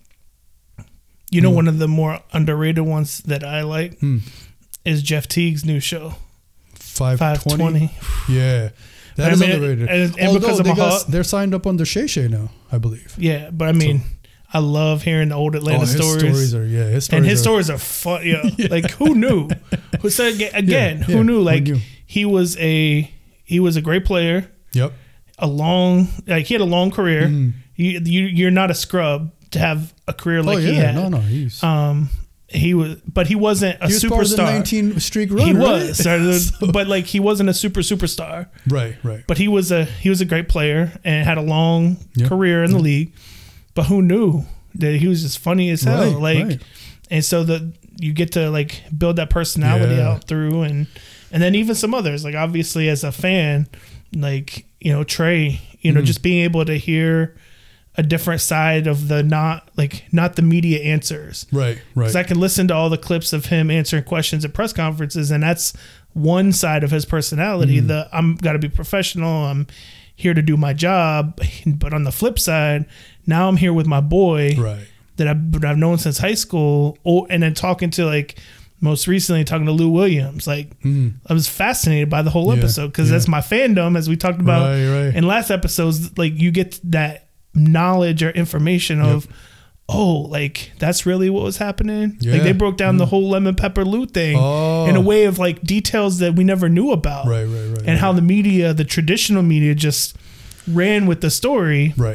You know, mm. one of the more underrated ones that I like mm. is Jeff Teague's new show. five twenty Yeah. That but is I mean, underrated. And, and Although because they I'm a got, hawk, they're signed up under Shay Shay now, I believe. Yeah, but I mean, so, I love hearing the old Atlanta oh, his stories. stories are, yeah, his stories and his are, stories are fun. Yeah. yeah. Like, who knew? Who said, again, yeah, who yeah, knew? Like, who knew? he was a he was a great player. Yep. A long, like, he had a long career. Mm. You, you, you're not a scrub to have a career like oh, yeah, he had. No, no, he's. Um, He was, but he wasn't a he was superstar. Part of the nineteen streak run. He right? was, so, but like he wasn't a super superstar. Right, right. But he was a he was a great player and had a long yep. career in yep. the league. But who knew that he was just funny as hell? Right, like, right. and so the you get to like build that personality yeah. out through, and and then even some others. Like obviously as a fan, like you know Trey, you know mm. just being able to hear a different side of the not like not the media answers. Right, right. Because I can listen to all the clips of him answering questions at press conferences, and that's one side of his personality. Mm. The I'm got to be professional. I'm here to do my job. But on the flip side, now I'm here with my boy right. that I've, that I've known since high school. Oh, and then talking to like most recently talking to Lou Williams. Like mm. I was fascinated by the whole yeah, episode because yeah. that's my fandom, as we talked about right, right. in last episodes. Like you get that knowledge or information of yep. oh, like that's really what was happening. Yeah. Like they broke down mm. the whole Lemon Pepper Lou thing oh. in a way of like details that we never knew about. Right, right, right. And right. how the media, the traditional media, just ran with the story. Right.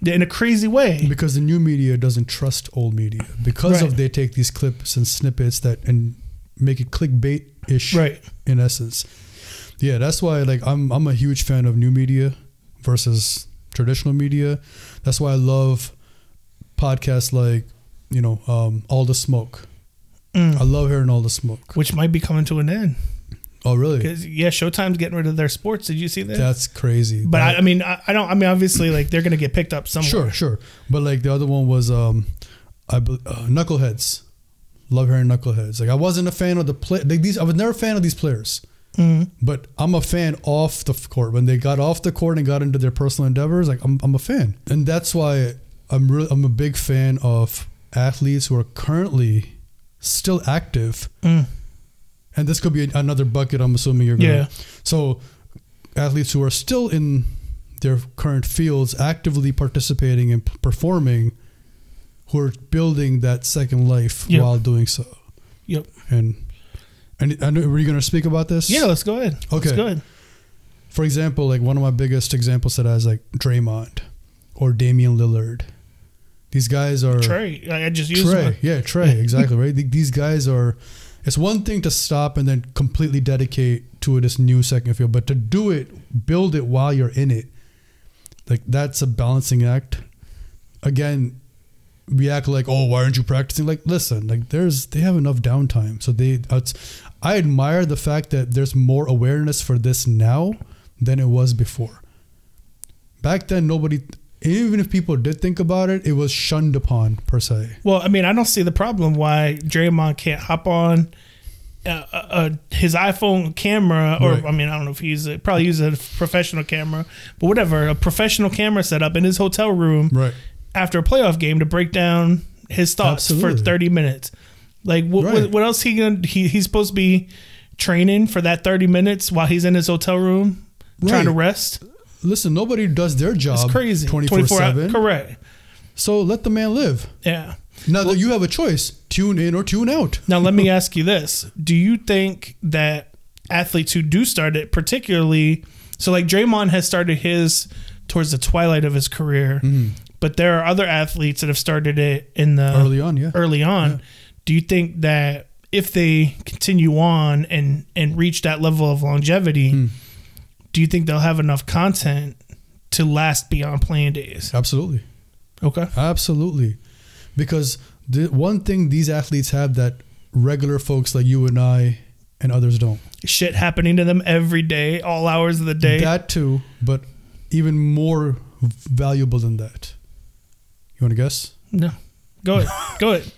in a crazy way. Because the new media doesn't trust old media. Because Right. of they take these clips and snippets that and make it clickbait-ish Right. in essence. Yeah, that's why like I'm I'm a huge fan of new media versus traditional media. That's why I love podcasts like, you know, um, All the Smoke. Mm. I love hearing All the Smoke. Which might be coming to an end. Oh, really? Because yeah, Showtime's getting rid of their sports. Did you see that? That's crazy. but I, I mean, I, I don't. I mean, obviously, like they're gonna get picked up somewhere. Sure, sure. But like the other one was um, I bel- uh, Knuckleheads. Love hearing Knuckleheads. Like I wasn't a fan of the play. Like these, I was never a fan of these players. Mhm. But I'm a fan off the court. When they got off the court and got into their personal endeavors, like I'm, I'm a fan, and that's why I'm really, I'm a big fan of athletes who are currently still active. Mm. And this could be another bucket. I'm assuming you're gonna. Yeah. So, athletes who are still in their current fields, actively participating and p- performing, who are building that second life Yep. while doing so. Yep. And and, and were you going to speak about this? Yeah. Let's go ahead. Okay. Let's go ahead. For example, like one of my biggest examples that I is like Draymond or Damian Lillard. These guys are Trey. I I just used Trey, one. yeah, Trey, exactly, right? Th- These guys are. It's one thing to stop and then completely dedicate to this new second field, but to do it, build it while you're in it, like that's a balancing act. Again, we act like, oh, why aren't you practicing? Like, listen, like there's they have enough downtime, so they. It's, I admire the fact that there's more awareness for this now than it was before. Back then, nobody. Even if people did think about it, it was shunned upon per se. Well, I mean, I don't see the problem why Draymond can't hop on uh, uh, uh, his iPhone camera, or Right. I mean, I don't know if he uses it, probably uses a professional camera, but whatever, a professional camera setup in his hotel room Right. after a playoff game to break down his thoughts Absolutely. for thirty minutes. Like, what, Right. what, what else he gonna? He, he's supposed to be training for that thirty minutes while he's in his hotel room trying to Right. rest. Listen, nobody does their job It's crazy. twenty-four seven. Correct. So let the man live. Yeah. Now that you have a choice, tune in or tune out. Now, let me ask you this. Do you think that athletes who do start it, particularly, so like Draymond has started his towards the twilight of his career, Mhm. but there are other athletes that have started it in the Early on, yeah. early on. Yeah. Do you think that if they continue on and, and reach that level of longevity, Hmm. do you think they'll have enough content to last beyond playing days? Absolutely. Okay. Absolutely. Because the one thing these athletes have that regular folks like you and I and others don't. Shit happening to them every day, all hours of the day. That too, but even more valuable than that. You want to guess? no. Go ahead. Go ahead.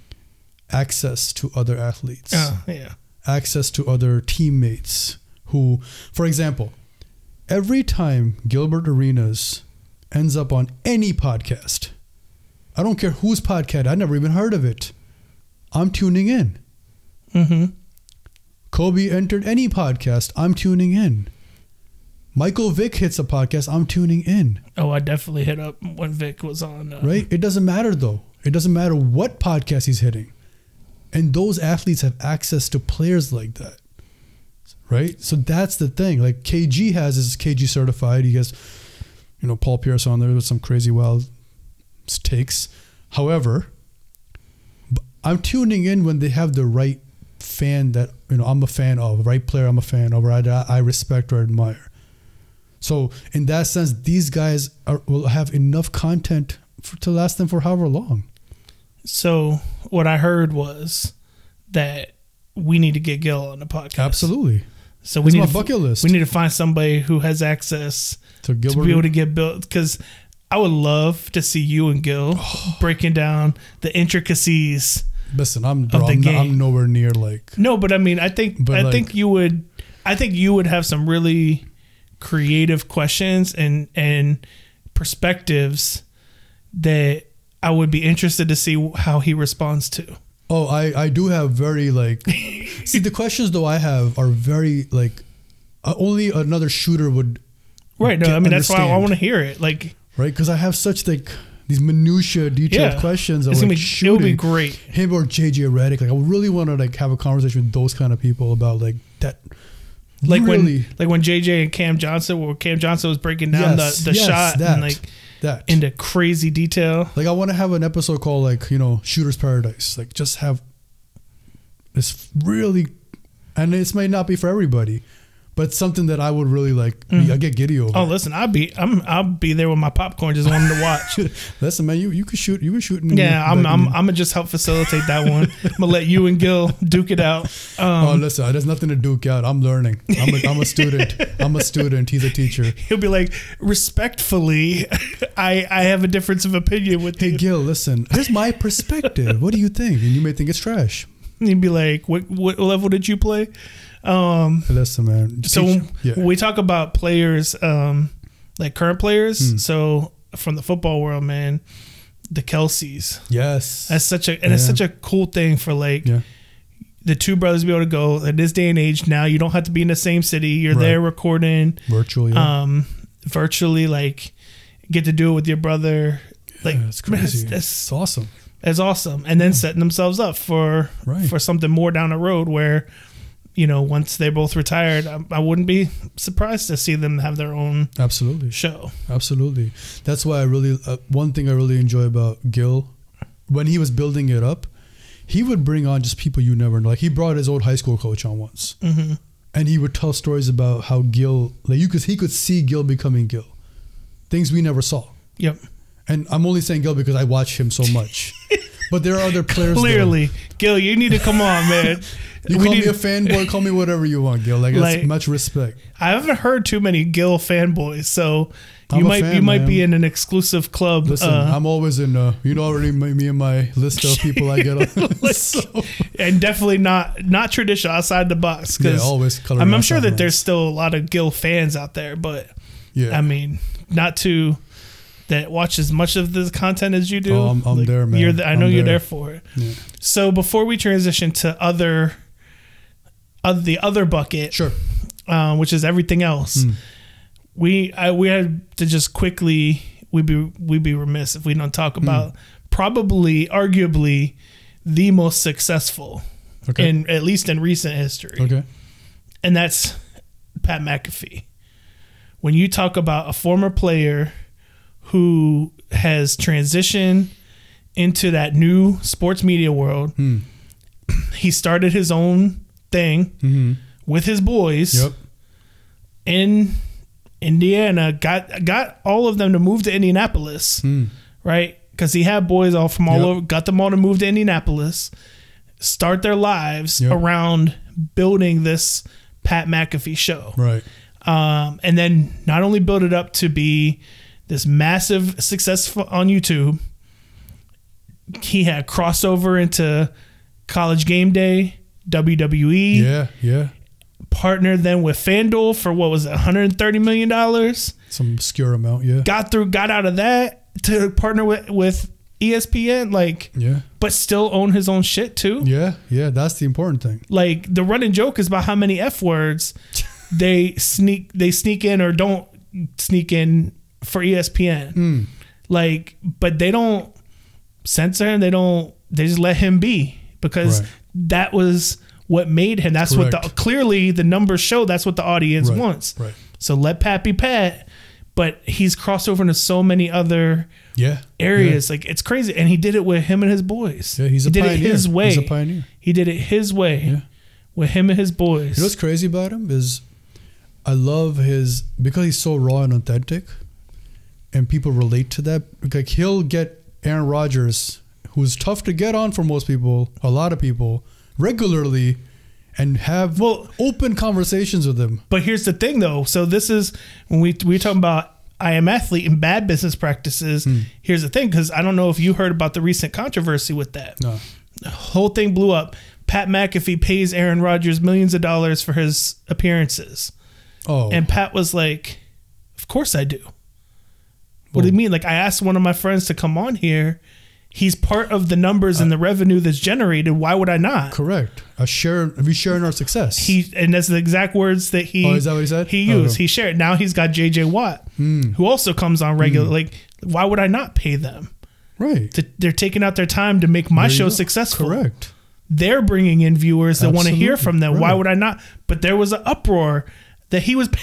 Access to other athletes. Oh, yeah. Access to other teammates who, for example, every time Gilbert Arenas ends up on any podcast, I don't care whose podcast, I never even heard of it, I'm tuning in. Mm-hmm. Kobe entered any podcast, I'm tuning in. Michael Vick hits a podcast, I'm tuning in. Oh, I definitely hit up when Vic was on. Uh, Right? It doesn't matter though. It doesn't matter what podcast he's hitting. And those athletes have access to players like that. Right? So that's the thing. Like K G has his K G certified. He has, you know, Paul Pierce on there with some crazy wild takes. However, b- I'm tuning in when they have the right fan that, you know, I'm a fan of, right player I'm a fan of, or I, I respect or admire. So in that sense, these guys are, will have enough content for, to last them for however long. So what I heard was that we need to get Gil on the podcast. Absolutely. So we It's need my to, bucket list. We need to find somebody who has access To to Gilbert. be able to get built. Because I would love to see you and Gil breaking down the intricacies. Listen, I'm, bro, of the I'm, not- game. I'm nowhere near like. No, but I mean, I think But I like- think you would. I think you would have some really creative questions and and perspectives that I would be interested to see how he responds to. Oh, I, I do have very like. See, the questions though I have are very like. Uh, only another shooter would. Right. No, get- I mean that's why I understand. want to hear it. Like, Right, because I have such like these minutia, detailed yeah, questions of it's like gonna be, it would be shooting. great. Him or J J Redick. Like I really want to like have a conversation with those kind of people about like that. Like really, when like when J J and Cam Johnson, where Cam Johnson was breaking down Yes, the, the yes, shot that. and like that into crazy detail. Like I want to have an episode called like, you know, Shooter's Paradise. Like just have this really, and this may not be for everybody, but something that I would really like. Mm. I get giddy over. Oh, listen, I'll be, I'm, I'll be there with my popcorn, just wanting to watch. Listen, man, you you could shoot, you were shooting. Yeah, I'm, I'm, I'm gonna just help facilitate that one. I'm gonna let you and Gil duke it out. Um, oh, listen, there's nothing to duke out. I'm learning. I'm a, I'm a student. I'm a student. He's a teacher. He'll be like, respectfully, I, I have a difference of opinion with hey, you. Hey, Gil, listen, here's my perspective. What do you think? And you may think it's trash. And he'd be like, what, what level did you play? Um, Listen, man. So Teach, yeah. when we talk about players, um, like current players, hmm. so from the football world, man, the Kelceys. Yes. That's such a, and yeah. it's such a cool thing for like yeah. the two brothers to be able to go at this day and age. Now you don't have to be in the same city. You're right. there recording virtually, yeah. um, virtually, like get to do it with your brother. Like yeah, it's crazy. Man, that's, it's awesome. It's awesome. And then yeah. setting themselves up for, right. for something more down the road where, you know, once they're both retired, I, I wouldn't be surprised to see them have their own absolutely show. Absolutely. That's why I really, uh, one thing I really enjoy about Gil, when he was building it up, he would bring on just people you never know. Like he brought his old high school coach on once, mm-hmm. and he would tell stories about how Gil, like you could, he could see Gil becoming Gil, things we never saw. Yep. And I'm only saying Gil because I watch him so much. But there are other players. Clearly, though. Gil, you need to come on, man. You we call need, me a fanboy, call me whatever you want, Gil. Like, like that's much respect. I haven't heard too many Gil fanboys, so I'm you might fan, you might man. be in an exclusive club. Listen, uh, I'm always in. Uh, you know already me and my list of people I get on. like, so. And definitely not not traditional, outside the box. Yeah, always. I'm, I'm sure that there's still a lot of Gil fans out there, but yeah, I mean, not to. That watch as much of the content as you do. Oh, I'm, I'm like, there, man. You're the, I know I'm you're there. there for it. Yeah. So before we transition to other, uh, the other bucket, sure, uh, which is everything else, mm. we I, we had to just quickly we be we be remiss if we don't talk about mm. probably, arguably, the most successful, okay. in at least in recent history. Okay, and that's Pat McAfee. When you talk about a former player who has transitioned into that new sports media world. Hmm. He started his own thing mm-hmm. with his boys yep. in Indiana, got got all of them to move to Indianapolis, hmm. right? Because he had boys all from all yep. over, got them all to move to Indianapolis, start their lives yep. around building this Pat McAfee show. Right. Um, and then not only build it up to be this massive success on YouTube, he had crossover into College Game Day, W W E. Yeah, yeah. Partnered then with FanDuel for what was it, one hundred thirty million dollars? Some obscure amount, yeah. Got through, got out of that to partner with, with E S P N, like, yeah. but still own his own shit too. Yeah, yeah. That's the important thing. Like the running joke is about how many F words they sneak, they sneak in or don't sneak in for E S P N. Mm. Like, but they don't censor him. They don't, they just let him be because right. that was what made him. That's Correct. what the, clearly the numbers show that's what the audience right. wants. Right. So let Pat be Pat, but he's crossed over into so many other yeah. areas. Yeah. Like it's crazy. And he did it with him and his boys. Yeah, he's he a did pioneer. it his way. He's a pioneer. He did it his way yeah. with him and his boys. You know what's crazy about him is I love his, because he's so raw and authentic and people relate to that. Like he'll get Aaron Rodgers, who's tough to get on for most people, a lot of people, regularly and have well, open conversations with him. But here's the thing though. So this is when we we're talking about I Am Athlete and bad business practices. Hmm. Here's the thing, because I don't know if you heard about the recent controversy with that. No. The whole thing blew up. Pat McAfee pays Aaron Rodgers millions of dollars for his appearances. Oh. And Pat was like, of course I do. What do you mean? Like, I asked one of my friends to come on here. He's part of the numbers uh, and the revenue that's generated. Why would I not? Correct. A share, we share in our success. He and that's the exact words that he. Oh, is that what he said? He used. Oh, he shared. Now he's got J J Watt, mm. who also comes on regular. Mm. Like, why would I not pay them? Right. To, they're taking out their time to make my show go. successful. Correct. They're bringing in viewers that want to hear from them. Right. Why would I not? But there was an uproar that he was paying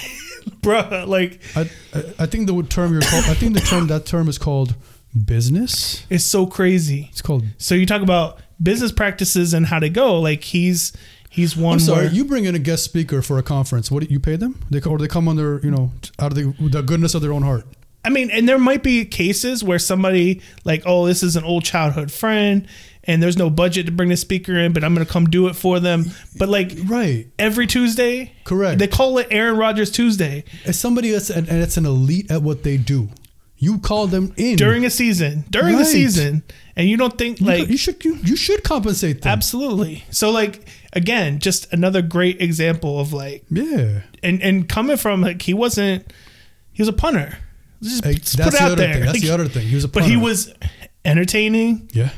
bro. Like, I, I I think the term you're called, I think the term that term is called business. it's so crazy. It's called. So you talk about business practices and how they go. Like he's he's one. I'm sorry, where, you bring in a guest speaker for a conference. What do you pay them? They co- or they come on their, you know, out of the, the goodness of their own heart. I mean, and there might be cases where somebody like, oh, this is an old childhood friend, and there's no budget to bring the speaker in, but I'm going to come do it for them. But like, right, every Tuesday, correct. They call it Aaron Rodgers Tuesday. As somebody that's and it's an elite at what they do. You call them in during a season, during right. the season, and you don't think like you, you should you, you should compensate them. Absolutely. So like again, just another great example of like yeah, and and coming from like he wasn't he was a punter. Just, hey, just that's put it the out other there. thing. That's like, the other thing. He was a punter. but he was entertaining. Yeah,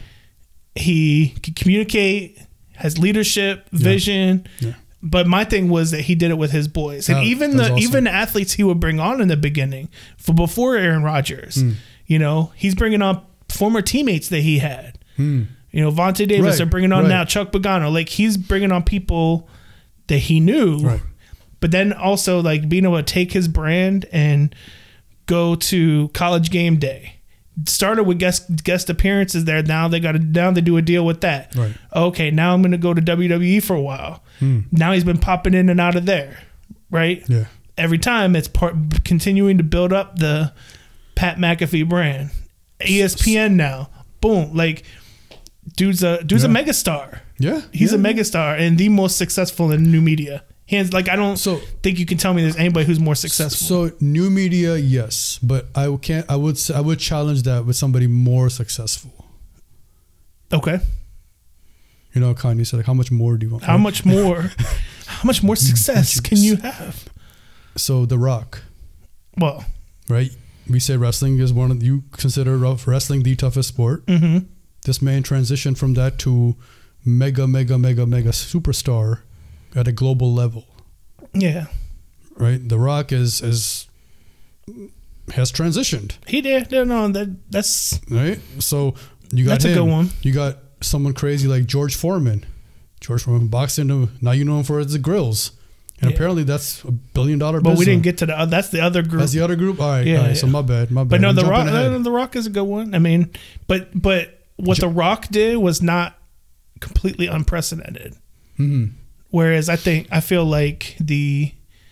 he could communicate, has leadership, vision. Yeah. Yeah. But my thing was that he did it with his boys, and That- even that's the awesome. even the athletes he would bring on in the beginning, for before Aaron Rodgers. Mm. You know, he's bringing on former teammates that he had. Mm. You know, Vontae Davis. Right, They're bringing on right. now Chuck Pagano. Like he's bringing on people that he knew, Right. but then also like being able to take his brand and go to College Game Day. Started with guest guest appearances there. Now they got to now they do a deal with that. Right. Okay, now I'm going to go to W W E for a while. Mm. Now he's been popping in and out of there, right? Yeah. Every time it's part continuing to build up the Pat McAfee brand. E S P N now, boom, like dude's a dude's Yeah. a megastar. Yeah. He's yeah. a megastar and the most successful in new media. Hands like I don't So think you can tell me there's anybody who's more successful. So new media, yes, but I can't. I would. s- I would challenge that with somebody more successful. Okay, You know, Kanye said, like, how much more do you want? how much more? How much more success can you have? So The Rock, Well, right? We say wrestling is one of you consider wrestling the toughest sport. mm-hmm. This man transitioned from that to mega, mega, mega, mega superstar at a global level, yeah, right? The Rock is is has transitioned, he did. No, no, that that's right? So you got that's him. a good one. You got someone crazy like George Foreman. George Foreman boxing. Now you know him for the grills, and Yeah. apparently that's a billion dollar But business. we didn't get to the. Uh, that's the other group. That's the other group. All right, Yeah, all right. yeah. So my bad, my bad. But no, I'm the jumping Rock. ahead. No, the Rock is a good one. I mean, but but what Ju- the Rock did was not completely unprecedented. Mhm. Whereas I think I feel like the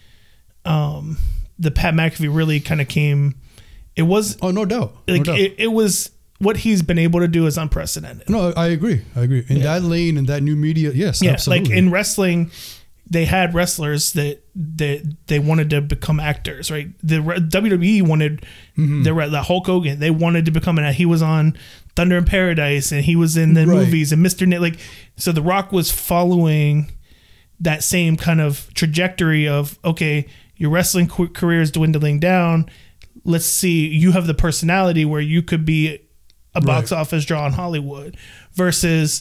um the Pat McAfee really kind of came. It was Oh, no doubt. No like doubt. it, it was what he's been able to do is unprecedented. No, I agree. I agree. In Yeah. that lane, in that new media, yes, Yeah, absolutely. like in wrestling, they had wrestlers that that they wanted to become actors, right? The re- W W E wanted Mhm. the re- the Hulk Hogan. They wanted to become an. He was on Thunder in Paradise, and he was in the Right. movies, and Mister Nick. Like, so The Rock was following that same kind of trajectory of okay, your wrestling qu- career is dwindling down. Let's see, you have the personality where you could be a box Right. office draw in Hollywood versus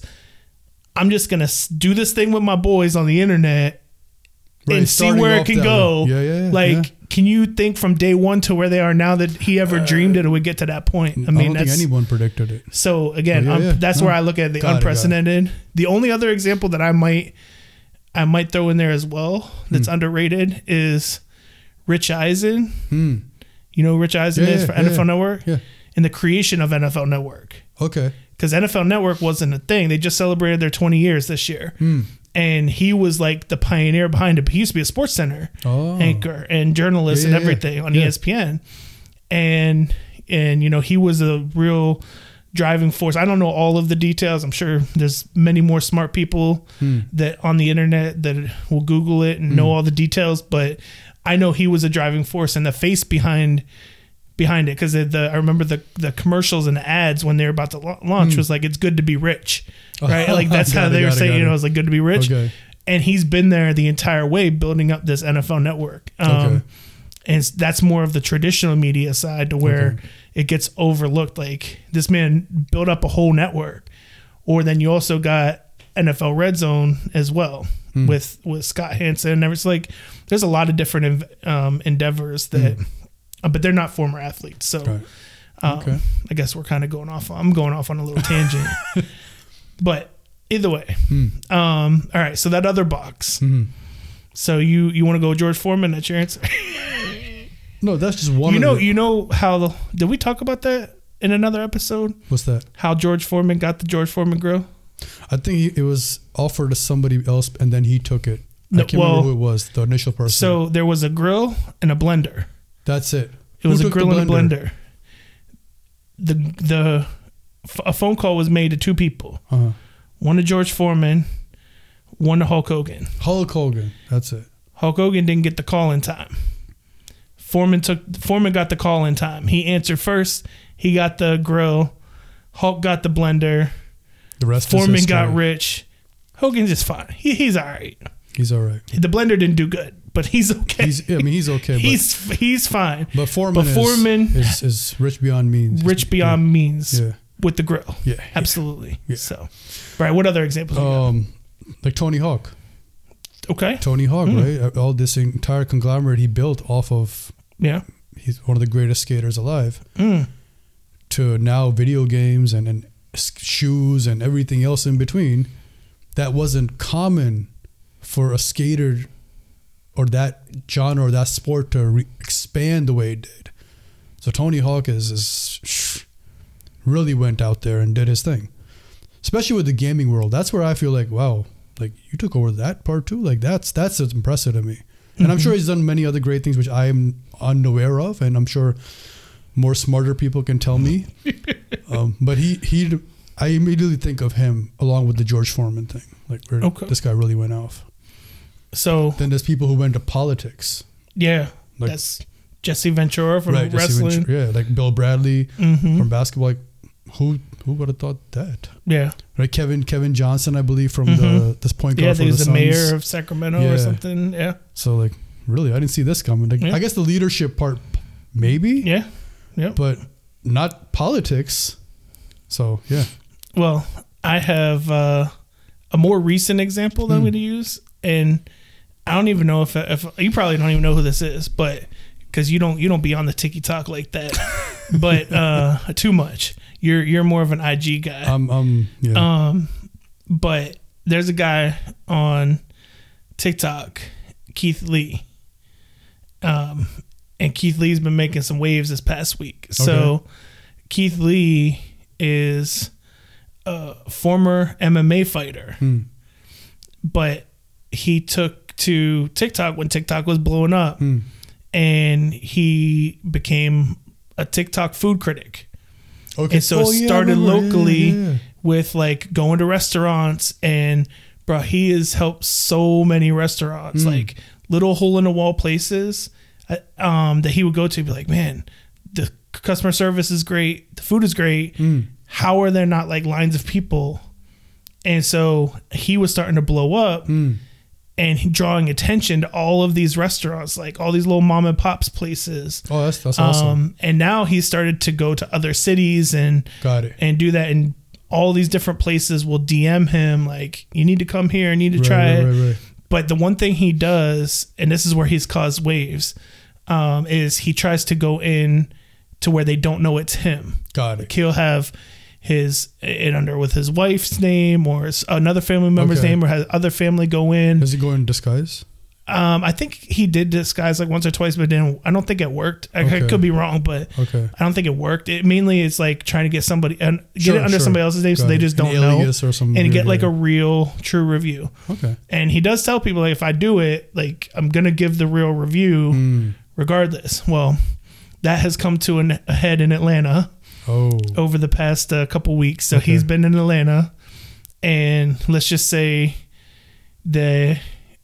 I'm just gonna s- do this thing with my boys on the internet Right, and see starting where it off can that go. way. Yeah, yeah, yeah, Like, yeah. can you think from day one to where they are now that he ever dreamed that it would get to that point? I I, mean, don't think that's anyone predicted it. so. Again, Oh, yeah, um, yeah. that's No. where I look at the Got it, got it. unprecedented. The only other example that I might, I might throw in there as well that's Hmm. underrated is Rich Eisen. Hmm. You know who Rich Eisen Yeah, is yeah, for yeah, N F L yeah. Network Yeah. and the creation of N F L Network. Okay. Because N F L Network wasn't a thing. They just celebrated their twenty years this year. Hmm. And he was like the pioneer behind it. He used to be a sports center Oh. anchor and journalist Yeah, and yeah, yeah. everything on Yeah. E S P N. And, and, you know, he was a real driving force. I don't know all of the details. I'm sure there's many more smart people Hmm. that on the internet that will Google it and know all the details. But I know he was a driving force and the face behind behind it because the, the I remember the the commercials and the ads when they were about to la- launch Hmm. was like it's good to be rich, right? Like that's how Got it, they were got it, saying, got you know, it. it's like good to be rich. Okay. And he's been there the entire way building up this N F L Network. Um, Okay. And it's- that's more of the traditional media side to where Okay. it gets overlooked. Like this man built up a whole network. Or then you also got N F L Red Zone as well Hmm. with with Scott Hansen. And it's like there's a lot of different um, endeavors that, uh, but they're not former athletes. So Right. um, Okay. I guess we're kind of going off. I'm going off on a little tangent. But either way, Hmm. um, all right. So that other box. Mhm. So you you want to go George Foreman? That's your answer. No, that's just one. You know, of it. you know how the, did we talk about that in another episode? What's that? How George Foreman got the George Foreman grill? I think he, it was offered to somebody else, and then he took it. No, I can't well, remember who it was. The initial person. So there was a grill and a blender. That's it. It was Who a took grill the and a blender. The the a phone call was made to two people. Uh-huh. One to George Foreman, one to Hulk Hogan. Hulk Hogan. That's it. Hulk Hogan didn't get the call in time. Foreman took Foreman got the call in time. He answered first. He got the grill. Hulk got the blender. The rest. Foreman is got history. rich. Hogan's just fine. He, he's all right. He's all right. The blender didn't do good, but he's okay. He's. I mean, he's okay. But, he's he's fine. but Foreman. But is, Foreman is, is rich beyond means. rich beyond yeah. means Yeah. with the grill. Yeah. Absolutely. Yeah. So, right. What other examples? you got? Um, like Tony Hawk. Okay. Tony Hawk, Mm. right? All this entire conglomerate he built off of. Yeah. He's one of the greatest skaters alive. Mm. To now video games and, and shoes and everything else in between, that wasn't common for a skater or that genre or that sport to re- expand the way it did. So Tony Hawk is, is really went out there and did his thing, especially with the gaming world. That's where I feel like, wow, like you took over that part too. Like that's that's what's impressive to me. And mm-hmm. I'm sure he's done many other great things which I am unaware of, and I'm sure more smarter people can tell me. um, but he he, I immediately think of him along with the George Foreman thing, like where Okay. this guy really went off. So Then there's people who went to politics. yeah, Like- that's Jesse Ventura from Right, Jesse wrestling. Ventura, yeah, like Bill Bradley hmm from basketball. Like who who would have thought that? Yeah. Right, Kevin Kevin Johnson, I believe, from Mhm. the this point guard Yeah, for he the was the Suns. mayor of Sacramento Yeah. or something. Yeah. So like, really, I didn't see this coming. Like, Yeah. I guess the leadership part, maybe, Yeah. Yeah. but not politics. So yeah, Well, I have uh, a more recent example that I'm Hmm. going to use, and I don't even know if if you probably don't even know who this is, but because you don't you don't be on the TikTok like that, but uh, too much. You're you're more of an I G guy. um, um, yeah, Um, but there's a guy on TikTok, Keith Lee. Um, and Keith Lee's been making some waves this past week. So Okay. Keith Lee is a former M M A fighter, Hmm. but he took to TikTok when TikTok was blowing up, Hmm. and he became a TikTok food critic. Okay, And so it Oh, yeah, I started remember. Yeah, locally yeah, yeah. with like going to restaurants, and bro, he has helped so many restaurants, Mm. like little hole in the wall places uh, um, that he would go to, be like, man, the customer service is great, the food is great. Mm. How are there not like lines of people? And so he was starting to blow up, Mm. and he drawing attention to all of these restaurants, like all these little mom and pops places. Oh, that's that's awesome. Um, and now he started to go to other cities and Got it. and do that, and all these different places will D M him like, you need to come here, I need to Right, try right, it. right, right. But the one thing he does, and this is where he's caused waves, um, is he tries to go in to where they don't know it's him. Got Like it. he'll have his it under with his wife's name or his, another family member's Okay. name, or has other family go in. Does he go in disguise? Um, I think he did disguise like once or twice, but didn't. I don't think it worked. I, I Okay. could be wrong, but Okay. I don't think it worked. It mainly is like trying to get somebody and get Sure, it under sure. somebody else's name, so Got they it. just An don't know, alias or some and weird, get like yeah. a real, true review. Okay. And he does tell people like, if I do it, like I'm gonna give the real review Mm. regardless. Well, that has come to an, a head in Atlanta Oh. over the past uh, couple weeks. So Okay. he's been in Atlanta, and let's just say the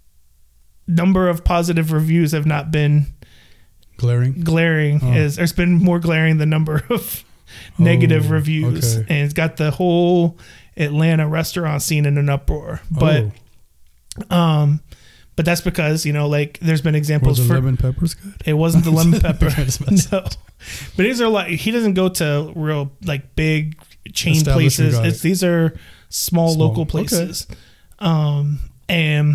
number of positive reviews have not been Glaring. glaring. Oh. As there's been more glaring the number of negative Oh, reviews, okay. and it's got the whole Atlanta restaurant scene in an uprroar. But oh. um, but that's because, you know, like there's been examples Was the for lemon peppers good? it wasn't the lemon pepper. Just messing. No, but these are like, he doesn't go to real like big chain Establishment, places. got It's it. these are small, Small, local okay. places. Um, and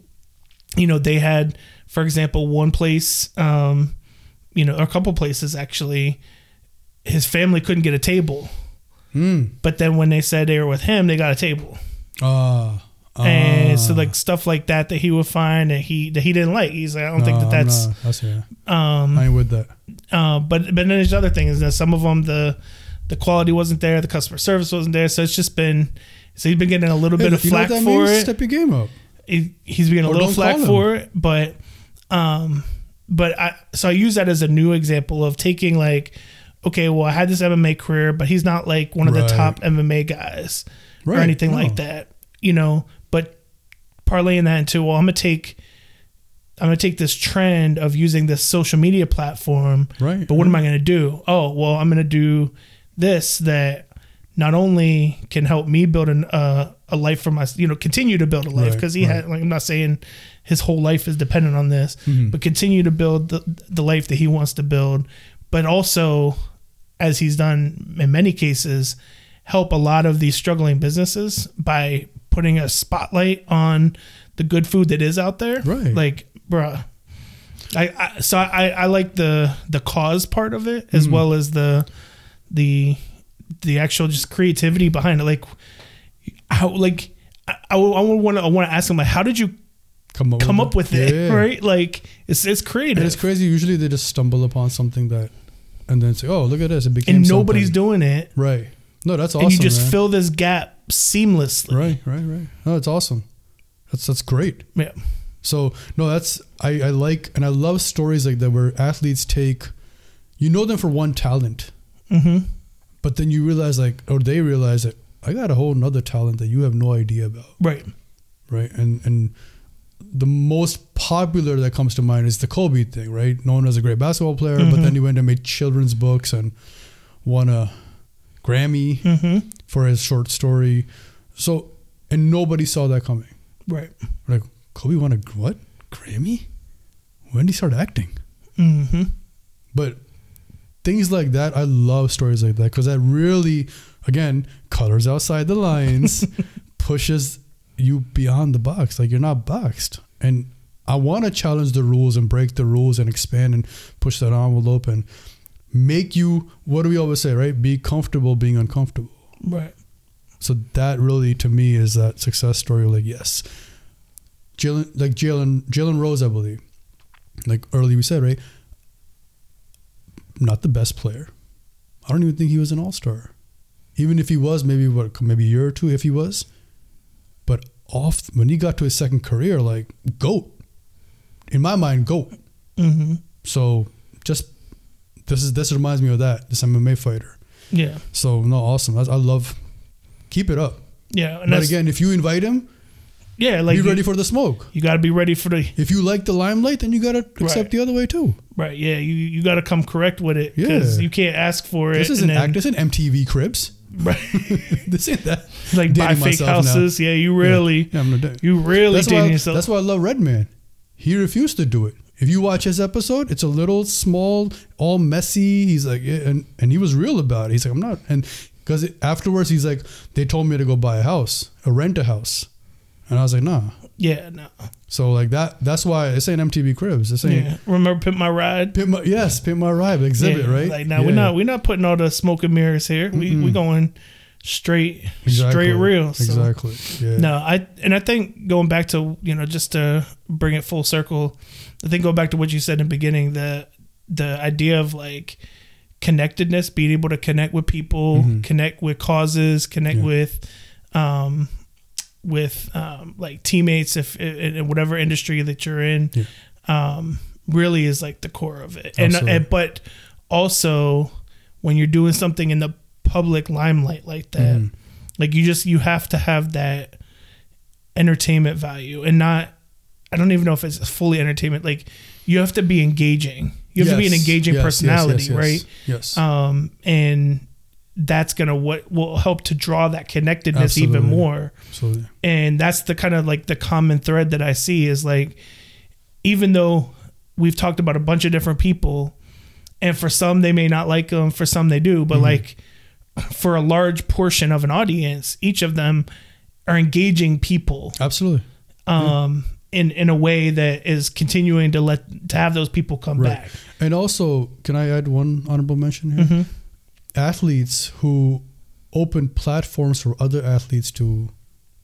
you know, they had, for example, one place, um, you know, a couple places actually, his family couldn't get a table, Mm. but then when they said they were with him, they got a table. Ah. And so Ah. like stuff like that that he would find that he that he didn't like. He's like, I don't think No, that I'm that's not- that's yeah. um I ain't with that. uh but but then there's other things that some of them the the quality wasn't there, the customer service wasn't there. So it's just been so he's been getting a little Hey, bit of you know what flack that for means? it. Step your game up. He, he's being a Or little don't flack call him. for it, but um but I so I use that as a new example of taking like, okay, well I had this M M A career, but he's not like one of Right. the top M M A guys Right. or anything No. like that, you know. But parlaying that into, well, I'm gonna take I'm gonna take this trend of using this social media platform, Right. but what am I gonna do? Oh, well, I'm gonna do this that not only can help me build an, uh, a life for my, you know, continue to build a life Right, because he right. had, like, I'm not saying his whole life is dependent on this, Mhm. but continue to build the the life that he wants to build, but also, as he's done in many cases, help a lot of these struggling businesses by putting a spotlight on the good food that is out there. Right. Like, bruh. I, I so I, I like the the cause part of it as Mhm. well as the the the actual just creativity behind it. Like how like I, I want to I want to ask him, like, how did you Come up come with up with it? Yeah. Right? Like it's it's creative. And it's crazy. Usually they just stumble upon something that, and then say, "Oh, look at this! It became." and nobody's something. doing it. Right. No, that's awesome. And you just man. fill this gap seamlessly. Right, right, right. No, it's awesome. That's that's great. Yeah. So no, that's I, I like and I love stories like that where athletes take, you know them for one talent, Mm-hmm. but then you realize like, or they realize that I got a whole nother talent that you have no idea about, Right. right? And and the most popular that comes to mind is the Kobe thing, right? Known as a great basketball player, but Mhm. then he went and made children's books and won a Grammy Mm-hmm. for his short story. So and nobody saw that coming. Right. Like, Kobe won a what? Grammy? When did he start acting? Mm-hmm. But things like that, I love stories like that because that really, again, colors outside the lines, pushes you beyond the box. Like, you're not boxed. And I want to challenge the rules and break the rules and expand and push that envelope and make you, what do we always say, right? Be comfortable being uncomfortable. Right. So that really, to me, is that success story. Like, yes, Jalen, like Jalen, Jalen Rose, I believe. Like early we said, right? Not the best player. I don't even think he was an all-star. Even if he was, maybe what, maybe a year or two, if he was. But off when he got to his second career, like GOAT. In my mind, GOAT. Mm-hmm. So just this is this reminds me of that. This M M A fighter. Yeah. So no, awesome. I, I love. Keep it up. Yeah. And But that's, again, if you invite him, yeah, like be you, ready for the smoke. you got to be ready for the If you like the limelight, then you gotta accept Right. the other way too. right. Yeah, you you got to come correct with it because Yeah. you can't ask for it. This isn't and then- act. This isn't M T V Cribs. right. This ain't that. Like buy Dating fake myself now. houses. Yeah, you really, Yeah, I'm not. you really That's dating why. yourself. That's why I love Redman. He refused to do it. If you watch his episode, it's a little small, all messy. He's like, yeah, and and he was real about it. He's like, I'm not, and because afterwards he's like, they told me to go buy a house, or rent a house, and I was like, nah. yeah, no. So like that. That's why this ain't M T V Cribs. This ain't. Yeah. Remember Pimp My Ride? Pimp my, yes, Pimp My Ride exhibit, Yeah, right? Like now Yeah. we're not we're not putting all the smoke and mirrors here. We we Mm-mm. going straight Exactly. straight real. So. Exactly. Yeah. No, I and I think going back to, you know, just to bring it full circle, I think going back to what you said in the beginning, the the idea of like connectedness, being able to connect with people, Mhm. connect with causes, connect Yeah. with um with um like teammates if in, in whatever industry that you're in, Yeah. um really is like the core of it. And, Absolutely. and but also when you're doing something in the public limelight like that, Mhm. like you just you have to have that entertainment value and not I don't even know if it's fully entertainment. Like you have to be engaging. You have to be an Yes, engaging yes, yes, personality, yes, yes, right? Yes. Um, and that's gonna what will help to draw that connectedness even Absolutely. more. Absolutely. And that's the kind of like the common thread that I see is like, even though we've talked about a bunch of different people, and for some they may not like them, for some they do, but Mhm. like for a large portion of an audience, each of them are engaging people Absolutely. um, in in a way that is continuing to let to have those people come Right. back. And also, can I add one honorable mention here? Mm-hmm. Athletes who open platforms for other athletes to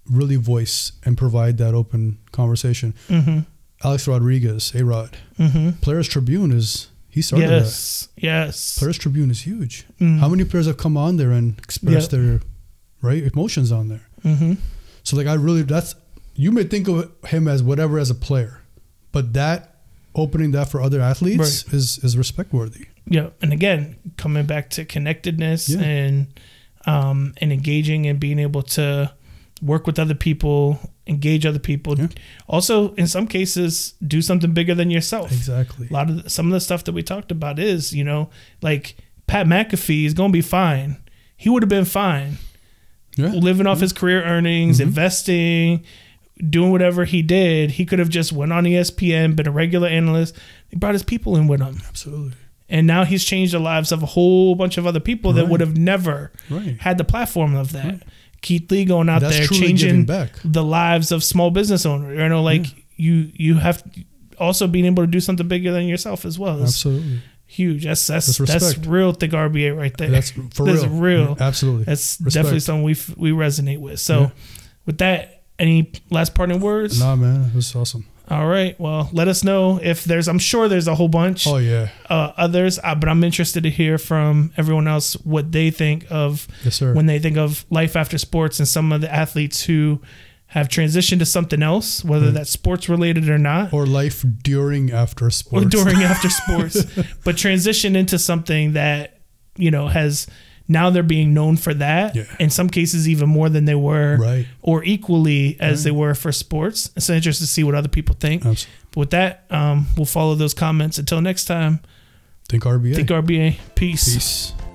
really voice and provide that open conversation. Mm-hmm. Alex Rodriguez, A-Rod. Mm-hmm. Players Tribune is, he started yes. that. Yes. Players Tribune is huge. Mm. How many players have come on there and expressed Yep. their right emotions on there? Mm-hmm. So like I really, that's, you may think of him as whatever as a player, but that opening that for other athletes Right. is is respect worthy. Yeah, and again, coming back to connectedness Yeah. and um, and engaging and being able to work with other people, engage other people. Yeah. Also, in some cases, do something bigger than yourself. Exactly. A lot of the, some of the stuff that we talked about is, you know, like Pat McAfee is going to be fine. He would have been fine Yeah. living off his career earnings, Mhm. investing, doing whatever he did. He could have just went on E S P N, been a regular analyst. He brought his people in with him. Absolutely. And now he's changed the lives of a whole bunch of other people that Right. would have never Right. had the platform of that. Right. Keith Lee going out That's there truly giving changing back. the lives of small business owners. You know, like Yeah. you you have also being able to do something bigger than yourself as well. It's Absolutely. huge. That's that's That's that's, respect. real thick R B A right there. That's for That's real. real. Absolutely. That's Respect. definitely something we f- we resonate with. So, Yeah. with that, any last parting words? Nah, man, it was awesome. All right. Well, let us know if there's. I'm sure there's a whole bunch. Oh yeah. Uh, others, uh, but I'm interested to hear from everyone else what they think of Yes, sir. when they think of life after sports and some of the athletes who have transitioned to something else, whether Right. that's sports related or not, or life during after sports. or during after sports, but transition into something that, you know, has now they're being known for that. Yeah. In some cases, even more than they were, Right. or equally as Right. they were for sports. It's interesting to see what other people think. Absolutely. But with that, um, we'll follow those comments. Until next time, Think R B A. think R B A. Peace. Peace.